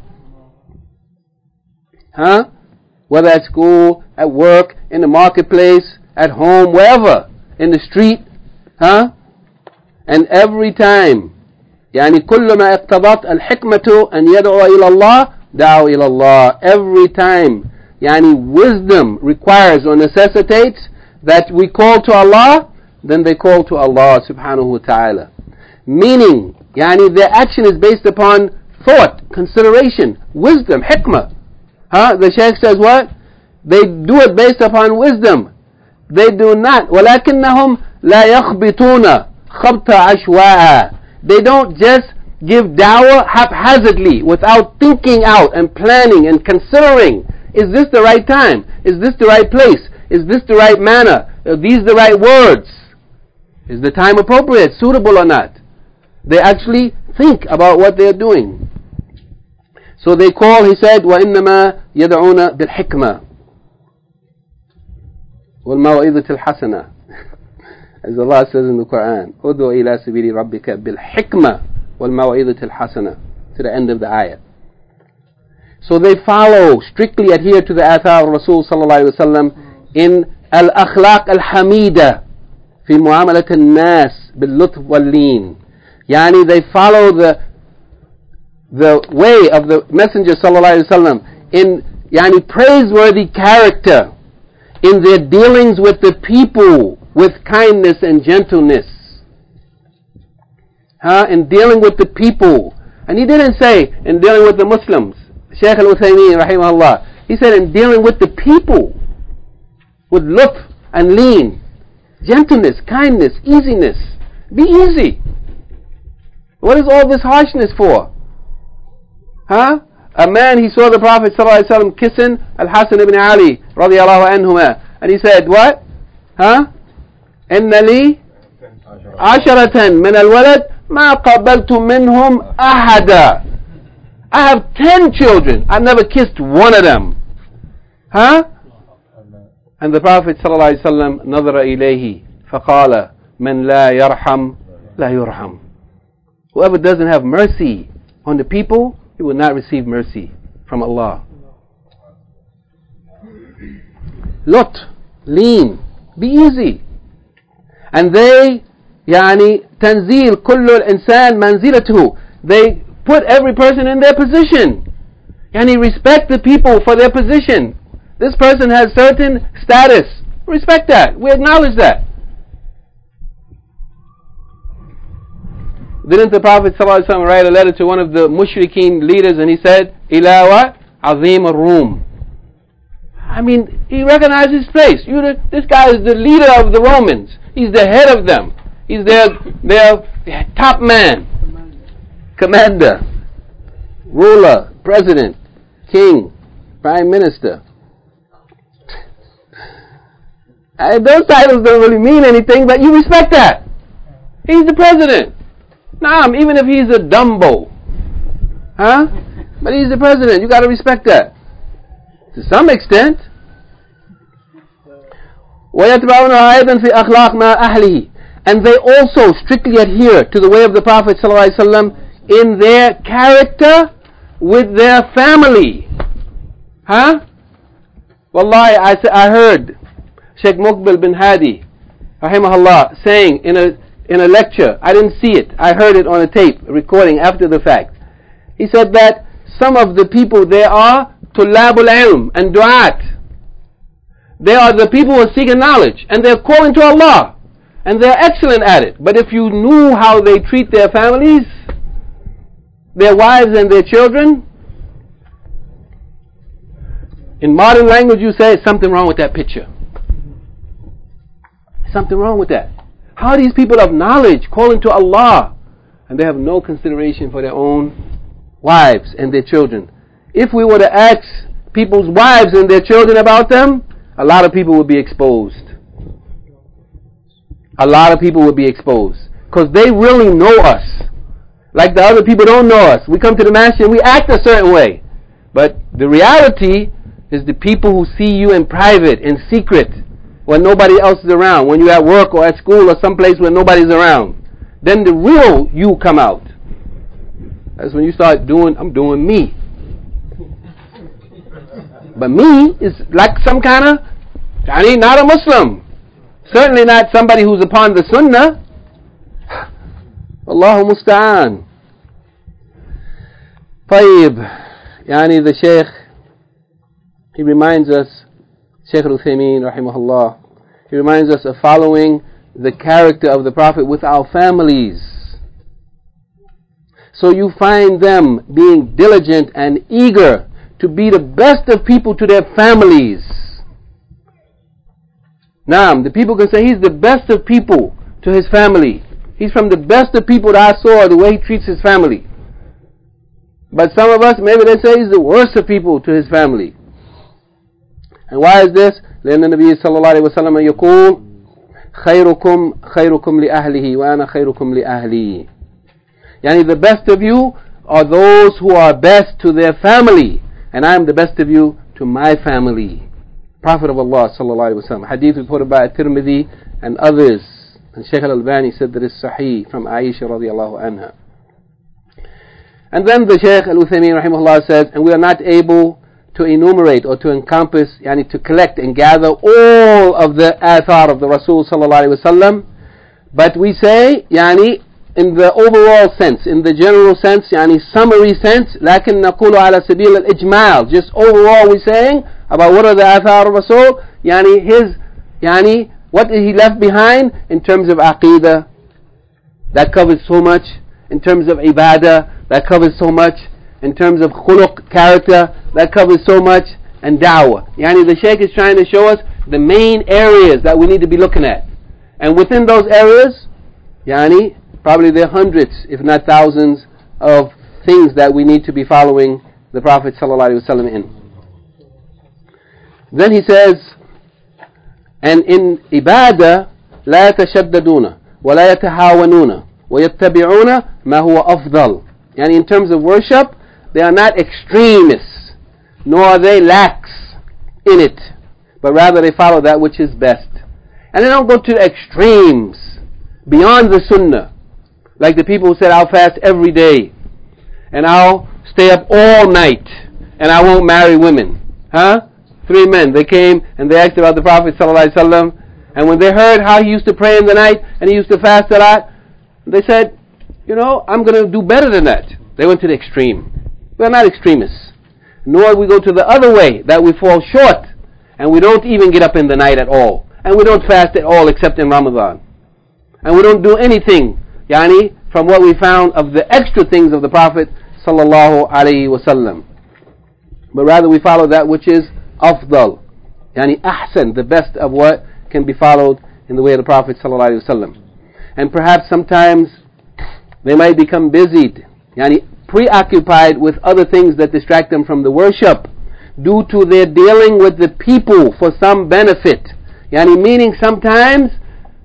Huh? Whether at school, at work, in the marketplace, at home, wherever, in the street. Huh? And every time, يعني كل ما اقتضت الحكمة أن يدعو إلى الله دعوا إلى الله. Every time, يعني wisdom requires or necessitates that we call to Allah, then they call to Allah subhanahu wa ta'ala. Meaning, yani their action is based upon thought, consideration, wisdom, hikmah. Huh? The Shaykh says what? They do it based upon wisdom. They do not. وَلَكِنَّهُمْ لَا يَخْبِطُونَ خَبْطَ عَشْوَاءً. They don't just give da'wah haphazardly, without thinking out and planning and considering. Is this the right time? Is this the right place? Is this the right manner? Are these the right words? Is the time appropriate, suitable or not? They actually think about what they're doing. So they call, he said, وَإِنَّمَا يَدْعُونَ بِالْحِكْمَةِ وَالْمَوْعِظَةِ الْحَسَنَةِ. As Allah says in the Quran, أُدْعُ إِلَى سَبِيلِ رَبِّكَ بِالْحِكْمَةِ وَالْمَوْعِظَةِ الْحَسَنَةِ, to the end of the ayah. So they follow, strictly adhere to the athar of Rasul sallallahu alayhi wa sallam in al-akhlaq al-hamida في معاملة الناس باللطف واللين. Yani they follow the the way of the Messenger sallallahu alaihi wasallam in yani praiseworthy character in their dealings with the people with kindness and gentleness. Huh? In dealing with the people. And he didn't say in dealing with the Muslims. Shaykh al-Uthaymeen rahimahullah, he said in dealing with the people with lutf and lean. Gentleness, kindness, easiness. Be easy. What is all this harshness for? Huh? A man, he saw the Prophet ﷺ kissing Al-Hasan ibn Ali radiyallahu anhuma, and he said, what? Huh? إِنَّ لِي عَشَرَةً مِنَ الْوَلَدِ مَا قَبَلْتُ مِنْهُمْ أَحَدًا. I have ten children. I've never kissed one of them. Huh? And the Prophet ﷺ نظر إليه فقال من لا يرحم لا يرحم. Whoever doesn't have mercy on the people, he will not receive mercy from Allah. Lut, lean, be easy. And they يعني تنزيل كل الإنسان منزلته. They put every person in their position. يعني respect the people for their position. This person has certain status. Respect that. We acknowledge that. Didn't the Prophet ﷺ write a letter to one of the mushrikeen leaders and he said, إِلَى what? عَظِيمَ الرُّوم. I mean, he recognized his place. You, this guy is the leader of the Romans. He's the head of them. He's their, their top man. Commander. Ruler. President. King. Prime Minister. And those titles don't really mean anything, but you respect that. He's the president. Naam, even if he's a Dumbo. Huh? But he's the president. You got to respect that. To some extent. وَيَتْبَعُونَ أَيْضًا فِي أَخْلَاقِ مَا أَهْلِهِ. And they also strictly adhere to the way of the Prophet ﷺ in their character with their family. Huh? Wallahi, I, I heard Sheikh Muqbil bin Hadi, rahimahullah, saying in a, in a lecture, I didn't see it, I heard it on a tape, recording after the fact. He said that some of the people there are Tullabul Ilm and Du'at. They are the people who are seeking knowledge, and they're calling to Allah, and they're excellent at it. But if you knew how they treat their families, their wives and their children, in modern language you say, something wrong with that picture. Something wrong with that. How are these people of knowledge calling to Allah, and they have no consideration for their own wives and their children? If we were to ask people's wives and their children about them, a lot of people would be exposed. A lot of people would be exposed. Because they really know us. Like the other people don't know us. We come to the masjid and we act a certain way. But the reality is the people who see you in private, in secret, when nobody else is around. When you're at work or at school or someplace where nobody's around. Then the real you come out. That's when you start doing, I'm doing me. But me is like some kind of, I mean, not a Muslim. Certainly not somebody who's upon the Sunnah. Allahu Musta'an. طيب, يعني the Shaykh, he reminds us, Shaykh Al-Uthaymeen rahimahullah, he reminds us of following the character of the Prophet with our families. So you find them being diligent and eager to be the best of people to their families. Naam, the people can say he's the best of people to his family. He's from the best of people that I saw, the way he treats his family. But some of us, maybe they say he's the worst of people to his family. And why is this? لأن النبي صلى الله عليه وسلم يقول خيركم خيركم لأهله وأنا خيركم لأهلي. Yani the best of you are those who are best to their family, and I am the best of you to my family. Prophet of Allah sallallahu alaihi wasallam. Hadith reported by At-Tirmidhi and others. And Shaykh Al-Albani said that it's Sahih from Aisha radiallahu anha. And then the Shaykh Al-Uthaymeen rahimahullah says, and we are not able to enumerate or to encompass, yani to collect and gather all of the athar of the Rasul sallallahu alaihi wasallam, but we say, yani in the overall sense, in the general sense, yani summary sense, لكن نقول على سبيل الإجمال, just overall we're saying about what are the athar of Rasul, yani his, yani what he left behind in terms of aqidah, that covers so much, in terms of ibadah, that covers so much, in terms of khuluq, character, that covers so much, and da'wah. Yani the Shaykh is trying to show us the main areas that we need to be looking at. And within those areas, yani probably there are hundreds, if not thousands, of things that we need to be following the Prophet ﷺ in. Then he says, and in ibadah, لا يتشددون ولا يتهاونون ويتبعون ما هو أفضل. Yani in terms of worship, they are not extremists, nor are they lax in it, but rather they follow that which is best. And they don't go to the extremes, beyond the sunnah. Like the people who said, I'll fast every day, and I'll stay up all night, and I won't marry women. Huh? Three men, they came and they asked about the Prophet ﷺ, and when they heard how he used to pray in the night, and he used to fast a lot, they said, you know, I'm going to do better than that. They went to the extreme. We're not extremists. Nor we go to the other way, that we fall short, and we don't even get up in the night at all. And we don't fast at all except in Ramadan. And we don't do anything, yani, from what we found of the extra things of the Prophet sallallahu alaihi wasallam. But rather we follow that which is afdal, yani ahsan, the best of what can be followed in the way of the Prophet sallallahu alaihi wasallam. And perhaps sometimes they might become busied, yani preoccupied with other things that distract them from the worship. due to their dealing with the people for some benefit. Yani meaning sometimes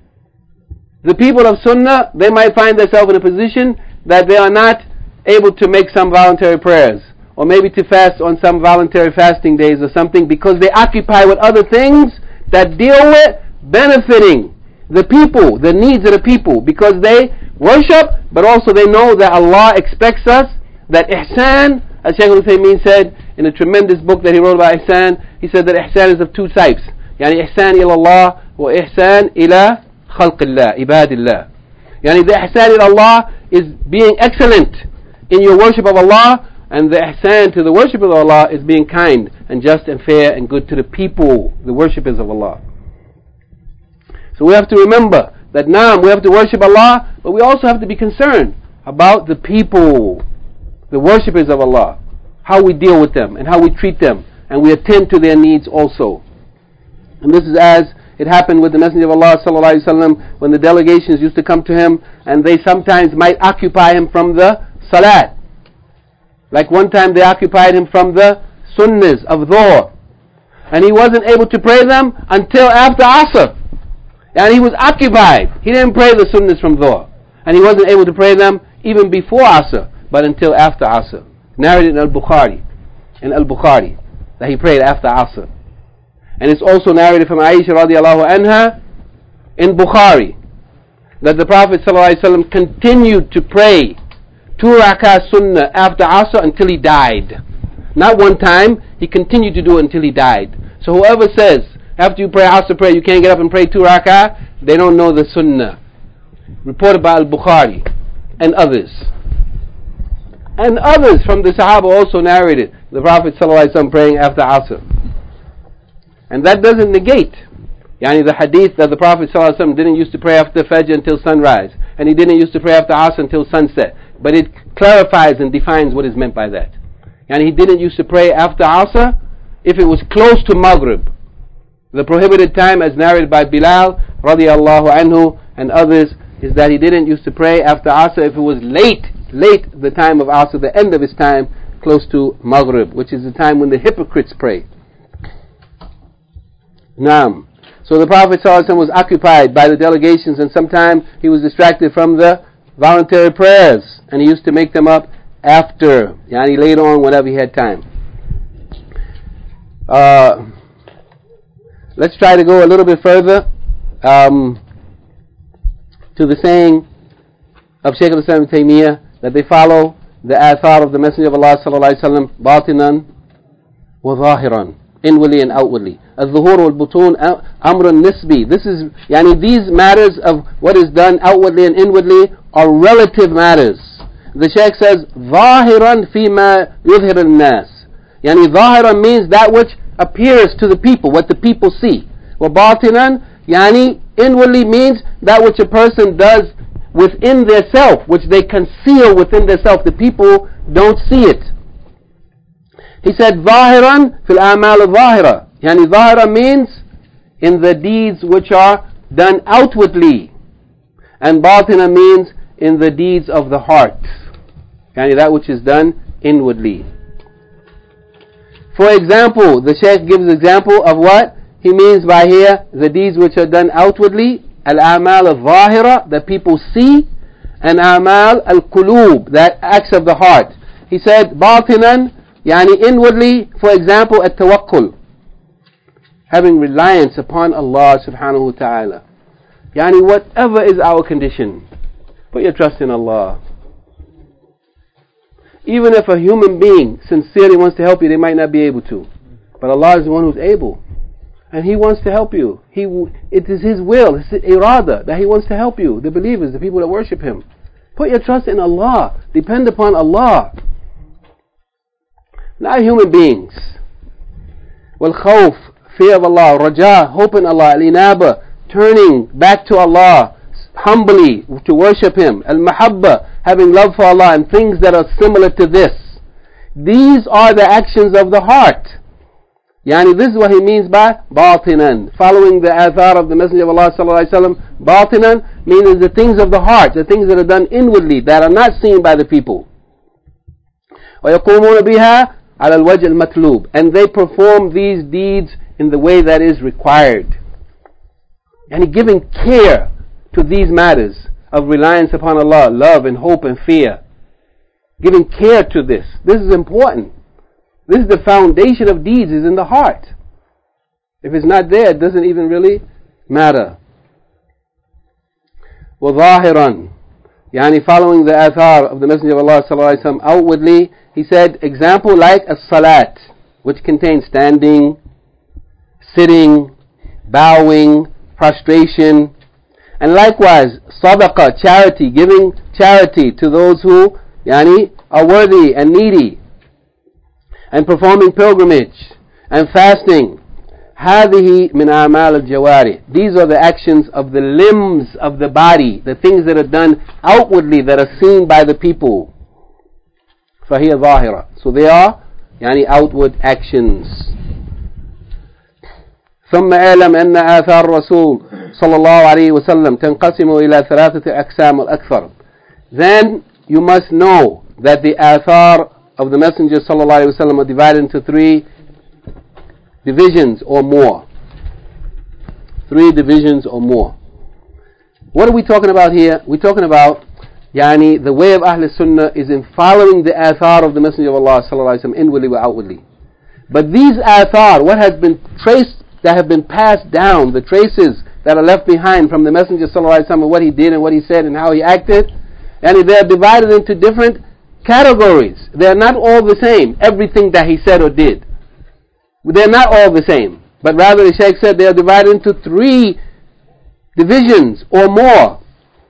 the people of Sunnah, they might find themselves in a position that they are not able to make some voluntary prayers, or maybe to fast on some voluntary fasting days or something, because they occupy with other things that deal with benefiting the people, the needs of the people, because they worship, but also they know that Allah expects us, that ihsan, as Shaykh al-Uthaymeen said in a tremendous book that he wrote about ihsan, he said that ihsan is of two types. Yani ihsan ila Allah wa ihsan ila khalqillah, ibadillah. Yani the ihsan ila Allah is being excellent in your worship of Allah, and the ihsan to the worship of Allah is being kind and just and fair and good to the people, the worshippers of Allah. So we have to remember that now we have to worship Allah, but we also have to be concerned about the people, the worshippers of Allah, how we deal with them and how we treat them, and we attend to their needs also. And this is as it happened with the Messenger of Allah sallallahu alaihi wasallam, when the delegations used to come to him, and they sometimes might occupy him from the salat. Like one time they occupied him from the sunnahs of Dhuhr, and he wasn't able to pray them until after Asr. And he was occupied. He didn't pray the sunnahs from Dhuhr, and he wasn't able to pray them even before Asr, but until after Asr. Narrated in Al-Bukhari, in Al-Bukhari, that he prayed after Asr. And it's also narrated from Aisha radiallahu anha in Bukhari that the Prophet sallallahu alaihi wasallam continued to pray two rak'ah sunnah after Asr until he died. Not one time, he continued to do it until he died. So whoever says after you pray Asr prayer you can't get up and pray two rak'ah, they don't know the sunnah. Reported by Al-Bukhari and others. And others from the Sahaba also narrated the Prophet ﷺ praying after Asr. And that doesn't negate yani the hadith that the Prophet ﷺ didn't used to pray after Fajr until sunrise, and he didn't used to pray after Asr until sunset. But it clarifies and defines what is meant by that. Yani he didn't used to pray after Asr if it was close to Maghrib, the prohibited time, as narrated by Bilal radiallahu anhu and others, is that he didn't used to pray after Asr if it was late, late the time of Asr, the end of his time, close to Maghrib, which is the time when the hypocrites pray. Naam. So the Prophet ﷺ was occupied by the delegations, and sometimes he was distracted from the voluntary prayers, and he used to make them up after, yani later on whenever he had time. Uh, let's try to go a little bit further um, to the saying of Shaykh al-Islam ibn Taymiyyah, that they follow the athar of the Messenger of Allah sallallahu alaihi wasallam, batinan wa zahiran, inwardly and outwardly. Al-Zuhur wal-Butun amrun nisbi. This is, yani these matters of what is done outwardly and inwardly are relative matters. The Shaykh says, zahiran fima yudhir al-nas. Yani zahiran means that which appears to the people, what the people see. Wa batinan, yani inwardly means that which a person does within their self, which they conceal within their self. The people don't see it. He said, zahiran fil a'mal al-zahira. Yani zahira means in the deeds which are done outwardly, and batina means in the deeds of the heart, yani that which is done inwardly. For example, the Shaykh gives example of what he means by here, the deeds which are done outwardly, al-a'mal al-zahira, that people see, and a'mal al-qulub, that acts of the heart. He said, batinan, yani inwardly, for example, at-tawakkul, having reliance upon Allah subhanahu wa ta'ala. Yani whatever is our condition, put your trust in Allah. Even if a human being sincerely wants to help you, they might not be able to. But Allah is the one who's able. And He wants to help you. He, it is His will, it's His irada, that He wants to help you, the believers, the people that worship Him. Put your trust in Allah. Depend upon Allah. Not human beings. Wal khawf, fear of Allah, raja, hope in Allah, al-inaba, turning back to Allah humbly to worship Him, al-mahabba, having love for Allah, and things that are similar to this. These are the actions of the heart. Yani this is what he means by batinan. Following the athar of the Messenger of Allah sallallahu alaihi wasallam, batinan means the things of the heart, the things that are done inwardly, that are not seen by the people. وَيَقُومُونَ بِهَا على الوجه المطلوب, and they perform these deeds in the way that is required. And giving care to these matters of reliance upon Allah, love and hope and fear. Giving care to this. This is important. This is the foundation of deeds, is in the heart. If it's not there, it doesn't even really matter. وَظَاهِرًا, يعني following the athar of the Messenger of Allah sallallahu alaihi wasallam outwardly, he said, example like a salat, which contains standing, sitting, bowing, prostration, and likewise sadaqah, charity, giving charity to those who yani, are worthy and needy, and performing pilgrimage and fasting. هذه من أعمال الجوارح. These are the actions of the limbs of the body, the things that are done outwardly, that are seen by the people. فهي ظاهرة. So they are يعني outward actions. ثم اعلم أن آثار الرسول صلى الله عليه وسلم تنقسم إلى ثلاثة أقسام الأكثر. Then you must know that the athar of the Messenger صلى الله عليه وسلم are divided into three divisions or more. Three divisions or more. What are we talking about here? We're talking about yani, the way of Ahl Sunnah is in following the athar of the Messenger of Allah sallallahu alaihi wasallam, inwardly or outwardly. But these athar, what has been traced, that have been passed down, the traces that are left behind from the Messenger sallallahu alaihi wasallam, what he did and what he said and how he acted, and they are divided into different categories. They are not all the same, everything that he said or did. They're not all the same, but rather the Shaykh said they are divided into three divisions or more.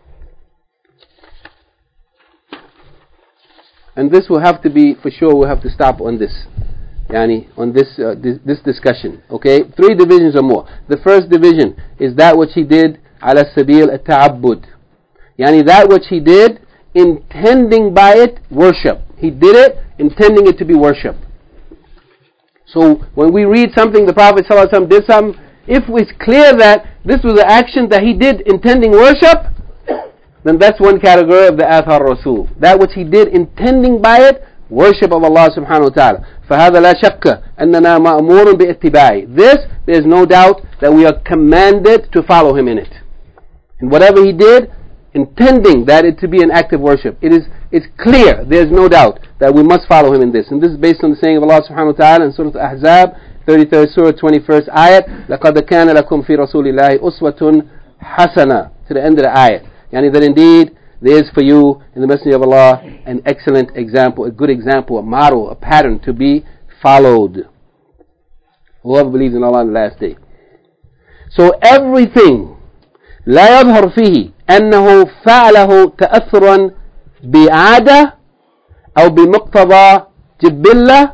And this will have to be, for sure, we'll have to stop on this, yani, on this, uh, this this discussion. Okay, three divisions or more. The first division is that which he did ala sabil at-ta'abbud, yani that which he did intending by it worship. He did it intending it to be worship. So when we read something, the Prophet ﷺ did something, if it's clear that this was an action that he did intending worship, then that's one category of the Athar Rasul. That which he did intending by it worship of Allah subhanahu wa ta'ala. فَهَذَا لَا شَكَّ أَنَّنَا مَأْمُورٌ بِإِتِّبَاعِ. This, there is no doubt that we are commanded to follow him in it. And whatever he did, intending that it to be an act of worship. It is it's clear, there is no doubt that we must follow him in this. And this is based on the saying of Allah subhanahu wa ta'ala in Surah Al-Ahzab, thirty-third Surah, twenty-first ayat, لَقَدْ كَانَ لَكُمْ فِي رَسُولِ اللَّهِ أُسْوَةٌ حَسَنَةٌ, to the end of the ayat. Yani that indeed there is for you in the Messenger of Allah an excellent example, a good example, a model, a pattern to be followed. Whoever believes in Allah on the last day. So everything لا يظهر فيه أنه فعله تأثرا بعادة أو بمقتضى جبلة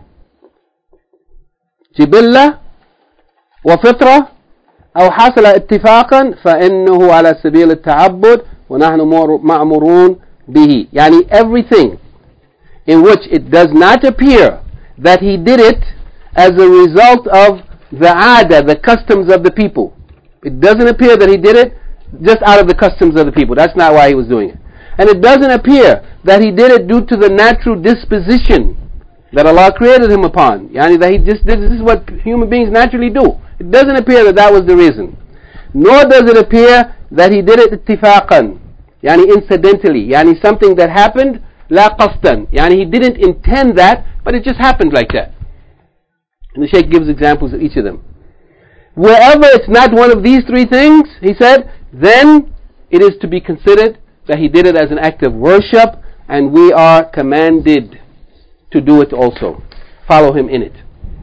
جبلة وفطرة أو حصل اتفاقا فإنه على سبيل التعبد ونحن مأمورون به. يعني everything in which it does not appear that he did it as a result of the ada, the customs of the people. It doesn't appear that he did it just out of the customs of the people. That's not why he was doing it. And it doesn't appear that he did it due to the natural disposition that Allah created him upon. Yani that he just did, this is what human beings naturally do. It doesn't appear that that was the reason. Nor does it appear that he did it ittifaqan, yani incidentally, yani something that happened la qasdan, yani he didn't intend that, but it just happened like that. And the Shaykh gives examples of each of them. Wherever it's not one of these three things, he said, then it is to be considered that he did it as an act of worship, and we are commanded to do it also. Follow him in it.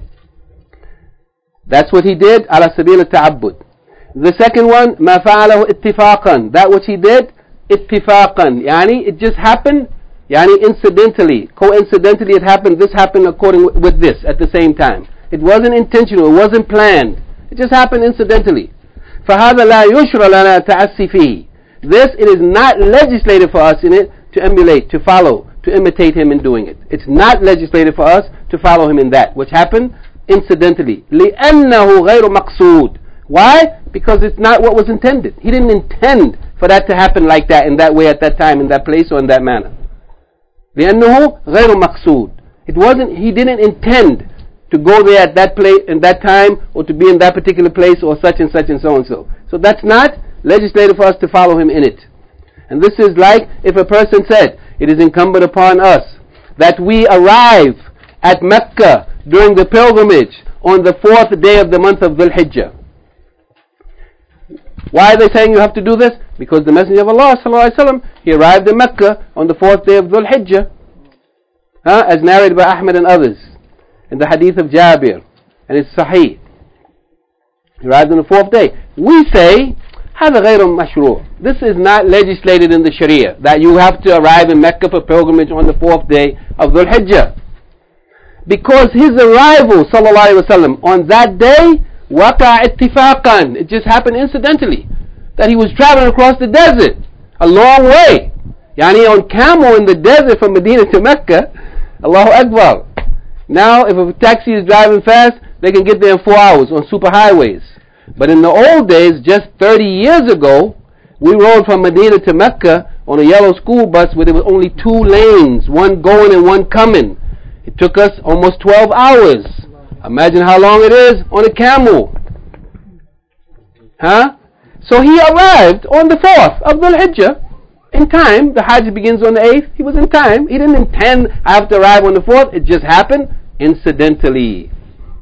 That's what he did, ala sabil al-ta'abbud. The second one, ma fa'alahu ittifaqan. That which he did, ittifaqan. Yani, it just happened, yani incidentally, coincidentally it happened, this happened according with, with this at the same time. It wasn't intentional, it wasn't planned. It just happened incidentally. فَهَذَا لَا يُشْرَ لَنَا تَعَسِّ فِيهِ. This, it is not legislated for us in it to emulate, to follow, to imitate him in doing it. It's not legislated for us to follow him in that, which happened incidentally. لِأَنَّهُ غَيْرُ مَقْصُودٍ. Why? Because it's not what was intended. He didn't intend for that to happen like that, in that way, at that time, in that place, or in that manner. لِأَنَّهُ غَيْرُ مَقْصُودٍ. It wasn't, he didn't intend to go there at that place, in that time, or to be in that particular place, or such and such and so and so. So that's not legislated for us to follow him in it. And this is like if a person said, it is incumbent upon us that we arrive at Mecca during the pilgrimage on the fourth day of the month of Dhul Hijjah. Why are they saying you have to do this? Because the Messenger of Allah sallallahu alaihi wasallam, he arrived in Mecca on the fourth day of Dhul Hijjah, huh? As narrated by Ahmad and others in the hadith of Jabir, and it's Sahih. He arrived on the fourth day. We say, هذا غير مشروع. This is not legislated in the Sharia, that you have to arrive in Mecca for pilgrimage on the fourth day of Dhul Hijjah. Because his arrival, sallallahu alaihi wasallam, on that day, waqa ittifaqan, it just happened incidentally, that he was traveling across the desert, a long way. Yani on camel in the desert from Medina to Mecca, Allahu Akbar. Now, if a taxi is driving fast, they can get there in four hours on superhighways. But in the old days, just thirty years ago, we rode from Medina to Mecca on a yellow school bus where there was only two lanes, one going and one coming. It took us almost twelve hours. Imagine how long it is on a camel. Huh? So he arrived on the fourth of Dhul Hijjah in time. The Hajj begins on the eighth. He was in time. He didn't intend I have to arrive on the fourth. It just happened incidentally.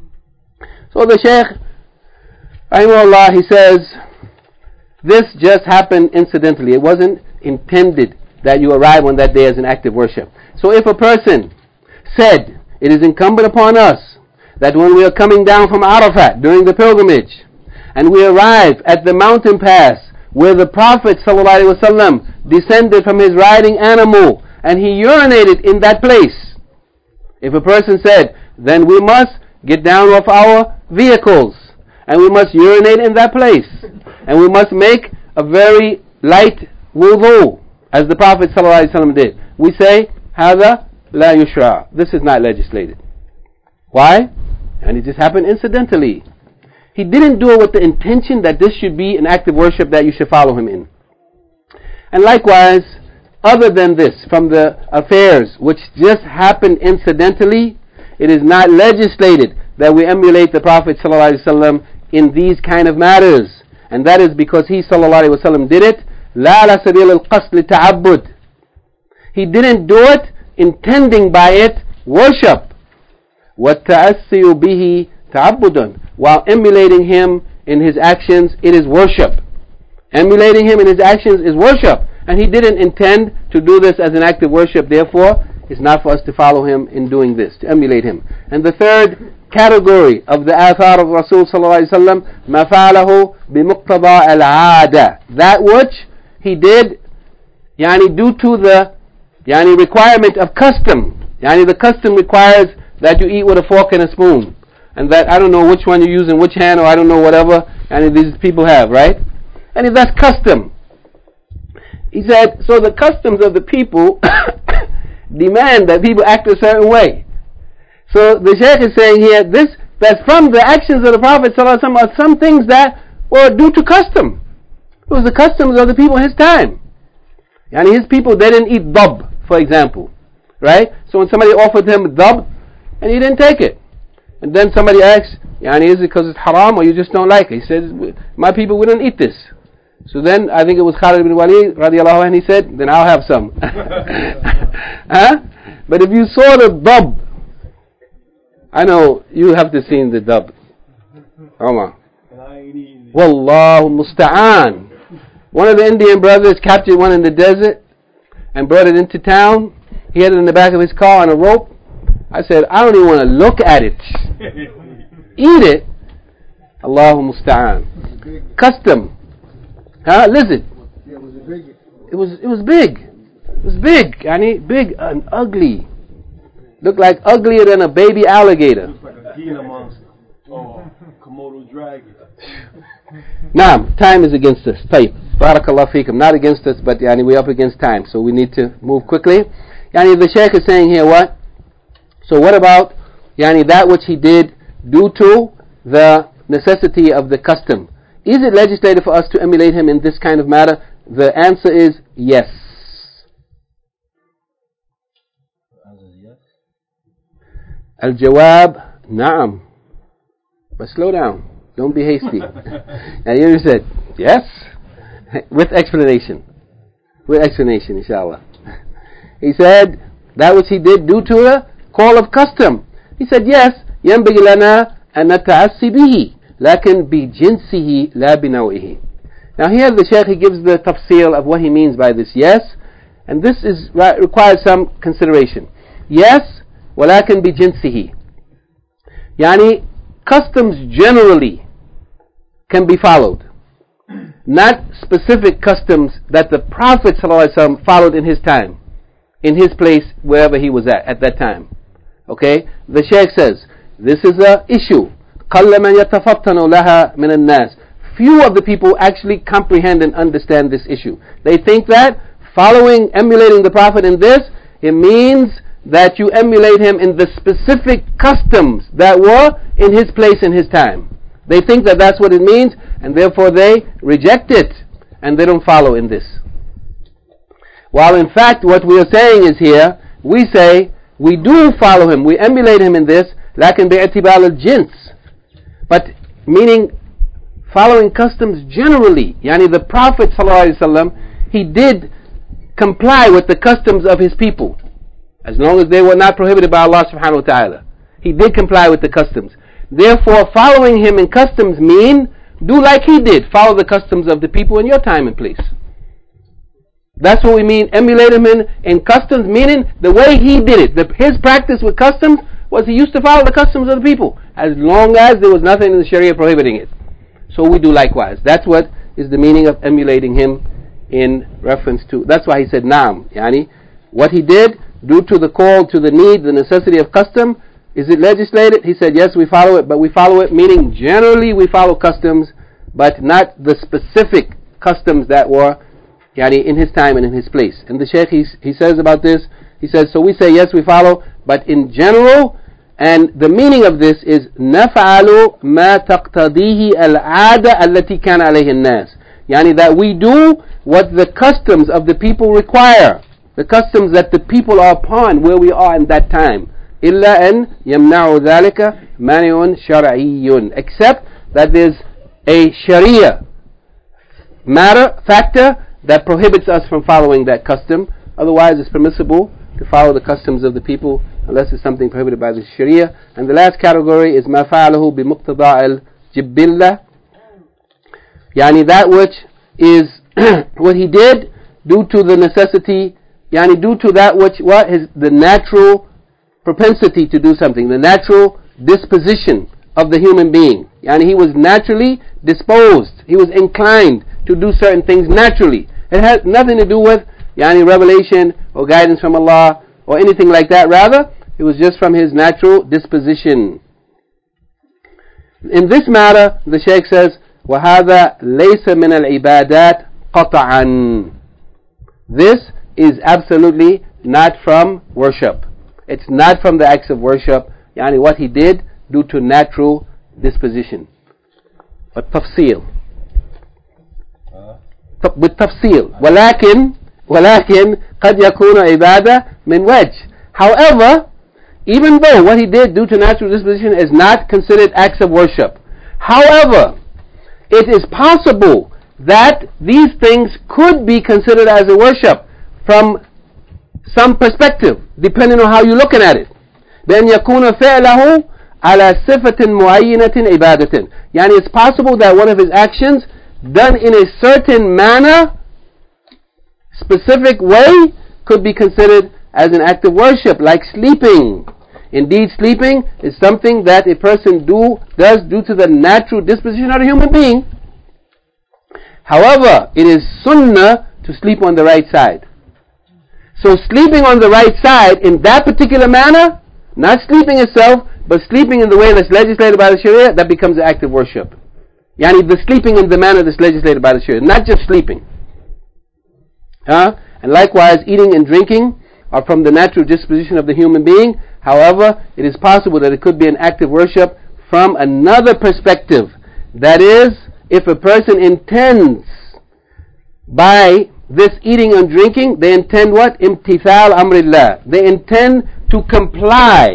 So the Shaykh, rahimahullah, he says, this just happened incidentally. It wasn't intended that you arrive on that day as an act of worship. So if a person said, it is incumbent upon us that when we are coming down from Arafat during the pilgrimage, and we arrive at the mountain pass where the Prophet ﷺ descended from his riding animal and he urinated in that place, if a person said, then we must get down off our vehicles and we must urinate in that place and we must make a very light wudu as the Prophet ﷺ did, we say, هذا لا يشرع. This is not legislated. Why? And it just happened incidentally. He didn't do it with the intention that this should be an act of worship that you should follow him in. And likewise, other than this, from the affairs which just happened incidentally, it is not legislated that we emulate the Prophet ﷺ in these kind of matters. And that is because he ﷺ did it لا على سبيل القصد للتعبد. He didn't do it intending by it worship. وَالتَّأَسِّيُ بِهِ تَعَبُّدًا. While emulating him in his actions, it is worship. Emulating him in his actions is worship. And he didn't intend to do this as an act of worship. Therefore, it's not for us to follow him in doing this, to emulate him. And the third category of the athar of Rasul sallallahu alaihi wasallam, مَا فَعَلَهُ بِمُقْتَضَى الْعَادَةِ. That which he did, yani due to the yani requirement of custom. Yani the custom requires that you eat with a fork and a spoon. And that, I don't know which one you use in which hand, or I don't know whatever, and these people have, right? And if that's custom. He said, so the customs of the people demand that people act a certain way. So the Shaykh is saying here, this, that from the actions of the Prophet ﷺ are some things that were due to custom. It was the customs of the people in his time. And his people, they didn't eat dab, for example. Right? So when somebody offered him dab, and he didn't take it. And then somebody asks, yani, is it because it's haram or you just don't like it? He says, my people, we don't eat this. So then, I think it was Khalid ibn Walid, radiallahu anh, he said, then I'll have some. Huh? But if you saw the dab, I know you have to see the dab. Omar. Wallahu musta'an. One of the Indian brothers captured one in the desert and brought it into town. He had it in the back of his car on a rope. I said, I don't even want to look at it. Eat it. Allahu musta'an. Custom. Huh? Lizard. It was it was big. It was big. I mean, big and ugly. Looked like uglier than a baby alligator. Looks like a Gila monster. Oh, Komodo dragon. Naam, time is against us. Tayyib. Barakallah feekum. Not against us, but yani, we're up against time. So we need to move quickly. Yani, the Shaykh is saying here what? So what about yani, that which he did due to the necessity of the custom? Is it legislated for us to emulate him in this kind of matter? The answer is yes. Al-Jawab, Na'am. But slow down. Don't be hasty. And you said, yes, with explanation. With explanation, inshallah. He said, that which he did due to a call of custom. He said, yes, ينبغي لنا أن نتعسي به لكن بجنسه لا بنوعه. Now here the Shaykh, he gives the tafsil of what he means by this yes, and this is requires some consideration. Yes, ولكن بجنسه. Yani, customs generally can be followed. Not specific customs that the Prophet ﷺ followed in his time, in his place, wherever he was at, at that time. Okay? The Shaykh says, this is a issue. قَلَّ مَنْ يَتَفَطَّنُ لَهَا مِنَ النَّاسِ. Few of the people actually comprehend and understand this issue. They think that following, emulating the Prophet in this, it means that you emulate him in the specific customs that were in his place in his time. They think that that's what it means, and therefore they reject it, and they don't follow in this. While in fact what we are saying is here, we say, we do follow him, we emulate him in this, لكن باعتبار الجنس. But meaning, following customs generally. Yani the Prophet ﷺ, he did comply with the customs of his people, as long as they were not prohibited by Allah subhanahu wa ta'ala. He did comply with the customs. Therefore, following him in customs mean, do like he did, follow the customs of the people in your time and place. That's what we mean, emulate him in, in customs, meaning the way he did it. The, his practice with customs was he used to follow the customs of the people, as long as there was nothing in the Sharia prohibiting it. So we do likewise. That's what is the meaning of emulating him in reference to. That's why he said Naam. Yani, what he did, due to the call, to the need, the necessity of custom, is it legislated? He said, yes, we follow it, but we follow it, meaning generally we follow customs, but not the specific customs that were yani, in his time and in his place. And the Shaykh, he, he says about this, he says, so we say, yes, we follow, but in general, and the meaning of this is نَفْعَلُ مَا تَقْتَضِيهِ الْعَادَةَ الَّتِي كَانَ عَلَيْهِ النَّاسِ. Yani that we do what the customs of the people require, the customs that the people are upon where we are in that time. إِلَّا أَنْ يَمْنَعُ ذَلِكَ مَانِعٌ شَرْعِيٌّ. Except that there's a Sharia matter, factor, that prohibits us from following that custom. Otherwise it's permissible to follow the customs of the people, unless it's something prohibited by the Sharia. And the last category is مَا فَعَلَهُ بِمُقْتَضَاءِ الْجِبِّلَّةِ. Yani that which is what he did due to the necessity, yani due to that which, what is the natural propensity to do something, the natural disposition of the human being. Yani he was naturally disposed, he was inclined to do certain things naturally. It has nothing to do with yani revelation or guidance from Allah or anything like that. Rather, it was just from his natural disposition. In this matter, the Shaykh says, وَهَذَا لَيْسَ مِنَ الْعِبَادَاتِ قَطَعًا. This is absolutely not from worship. It's not from the acts of worship. Yani what he did due to natural disposition. But tafsil. بالتفصيل. ولكن ولكن قد يكون عبادة من وجه. However, even though what he did due to natural disposition is not considered acts of worship, however, it is possible that these things could be considered as a worship from some perspective, depending on how you're looking at it. بأن يكون فعله على صفة معينة عبادة. Yani it's possible that one of his actions done in a certain manner, specific way, could be considered as an act of worship, like sleeping. Indeed, sleeping is something that a person do does due to the natural disposition of a human being. However, it is sunnah to sleep on the right side. So sleeping on the right side in that particular manner, not sleeping itself, but sleeping in the way that's legislated by the Sharia, that becomes an act of worship. Yani the sleeping in the manner that's legislated by the Sharia, not just sleeping. Huh? And likewise, eating and drinking are from the natural disposition of the human being. However, it is possible that it could be an act of worship from another perspective. That is, if a person intends by this eating and drinking, they intend what? Imtithal amrillah. They intend to comply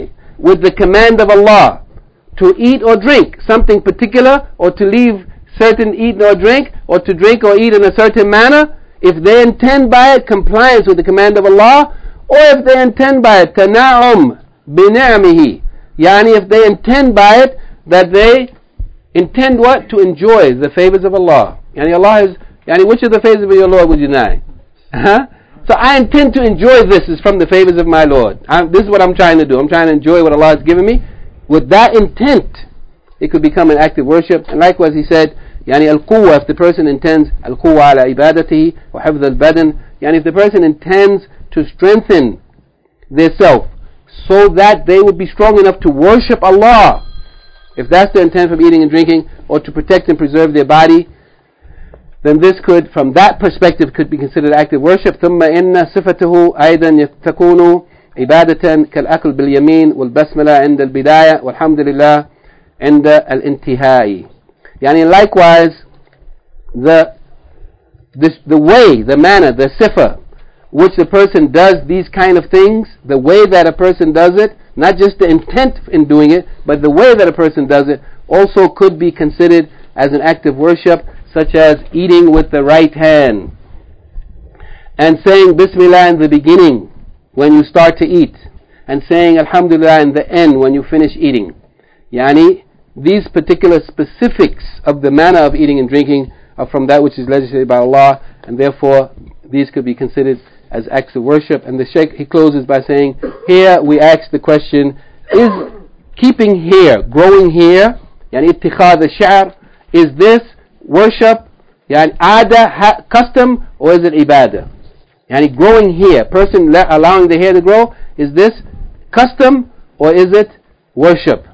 with the command of Allah to eat or drink something particular, or to leave certain eat or drink, or to drink or eat in a certain manner, if they intend by it compliance with the command of Allah, or if they intend by it tana'um bini'amihi, yani if they intend by it that they intend what? To enjoy the favors of Allah. Yani Allah is, yani which of the favors of your Lord would you deny? Huh? So I intend to enjoy this is from the favors of my Lord. I'm, this is what I'm trying to do. I'm trying to enjoy what Allah has given me. With that intent, it could become an act of worship. And likewise he said, yani al-quwwa, if the person intends al-quwwa ala ibadatihi wa hifdh al-badan, yani if the person intends to strengthen their self so that they would be strong enough to worship Allah, if that's their intent from eating and drinking, or to protect and preserve their body, then this could, from that perspective, could be considered active worship. ثم إن صفته أيضا تكون عبادة كالأكل باليمين والبسملة عند البداية والحمد لله عند الانتهاء. يعني likewise, the this, the way, the manner, the sifa which the person does these kind of things, the way that a person does it, not just the intent in doing it, but the way that a person does it, also could be considered as an act of worship, such as eating with the right hand, and saying Bismillah in the beginning when you start to eat, and saying Alhamdulillah in the end when you finish eating. Yani, these particular specifics of the manner of eating and drinking are from that which is legislated by Allah, and therefore these could be considered as acts of worship. And the Shaykh, he closes by saying, here we ask the question, is keeping hair, growing hair, yani ittikhad al-sha'r, is this worship, yani ada, custom, or is it ibadah? Yani growing hair, person allowing the hair to grow, is this custom or is it worship?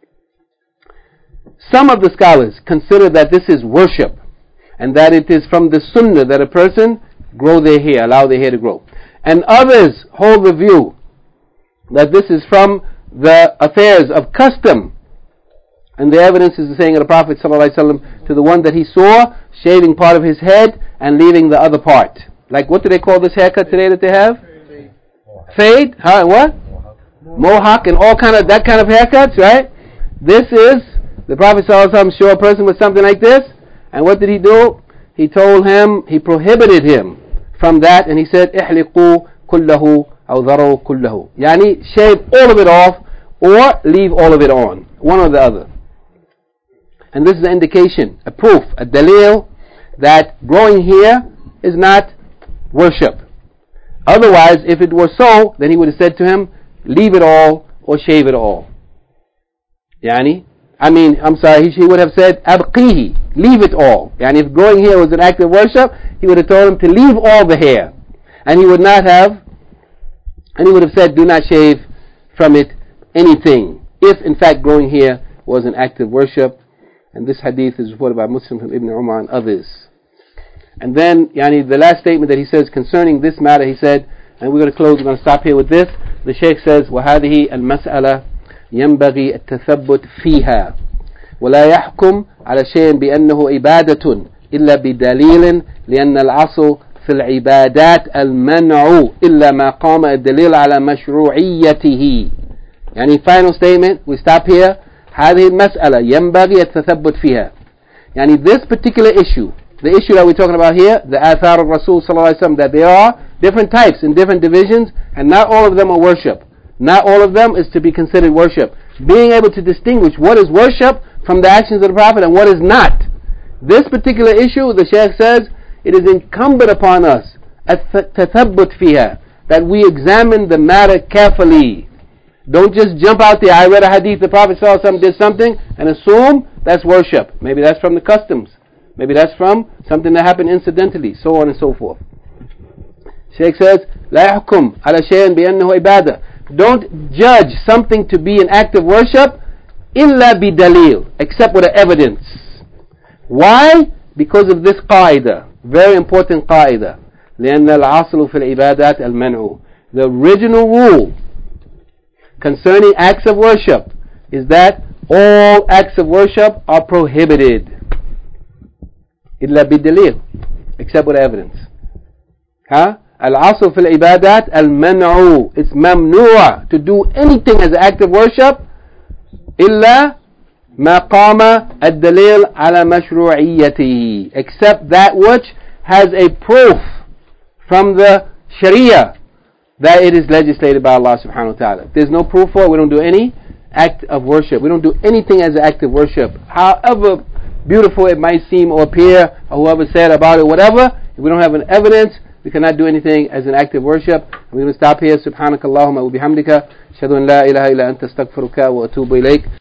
Some of the scholars consider that this is worship, and that it is from the sunnah that a person grow their hair, allow their hair to grow. And others hold the view that this is from the affairs of custom. And the evidence is the saying of the Prophet ﷺ to the one that he saw shaving part of his head and leaving the other part. Like, what do they call this haircut today that they have? Fade. Fade? Huh? What? Mohawk. Mohawk and all kind of that kind of haircuts, right? This is the Prophet ﷺ saw a person with something like this, and what did he do? He told him, he prohibited him from that, and he said, "Ihliqu kullahu aw dharu kullahu." Yani, shave all of it off or leave all of it on, one or the other. And this is an indication, a proof, a dalil that growing hair is not worship. Otherwise, if it were so, then he would have said to him, leave it all or shave it all. Yani, I mean, I'm sorry, he, he would have said, abqihi, leave it all. Yani, if growing hair was an act of worship, he would have told him to leave all the hair. And he would not have, and he would have said, do not shave from it anything, if in fact growing hair was an act of worship. And this hadith is reported by Muslim from Ibn Umar and others. And then, yani, the last statement that he says concerning this matter, he said, and we're going to close, we're going to stop here with this. The Shaykh says, وَهَذِهِ الْمَسْأَلَةِ ينبغي التثبت فيها ولا يحكم على شيء بأنه عبادة إلا بدليل لأن الأصل في العبادات المنع إلا ما قام الدليل على مشروعيته. يعني final statement, we stop here. هذه المسألة ينبغي التثبت فيها. يعني this particular issue, the issue that we're talking about here, the آثار of Rasul sallallahu alaihi wasallam, that there are different types in different divisions, and not all of them are worship. Not all of them is to be considered worship. Being able to distinguish what is worship from the actions of the Prophet and what is not. This particular issue, the Shaykh says, it is incumbent upon us, at-tathabbut fiha, that we examine the matter carefully. Don't just jump out there, I read a hadith, the Prophet ﷺ did something, and assume that's worship. Maybe that's from the customs. Maybe that's from something that happened incidentally, so on and so forth. Shaykh says, لا يحكم على شيء بأنه عبادة. Don't judge something to be an act of worship illa bidalil, except with an evidence. Why? Because of this qaida, very important qaida. لأن الأصل في العبادات المنع. The original rule concerning acts of worship is that all acts of worship are prohibited. Illa bidalil, except with evidence. Huh? Al-asl fil ibadat al-man'u. It's mamnu' to do anything as an act of worship illa ma qama ad-dalil ala mashru'iyyatihi, except that which has a proof from the Sharia that it is legislated by Allah subhanahu wa ta'ala. If there's no proof for it, we don't do any act of worship. We don't do anything as an act of worship. However beautiful it might seem or appear, or whoever said about it, whatever, if we don't have an evidence, we cannot do anything as an act of worship. We're going to stop here. Subhanakallahumma wa bihamdika. Ashhadu an la ilaha illa anta astaghfiruka wa atubu ilayk.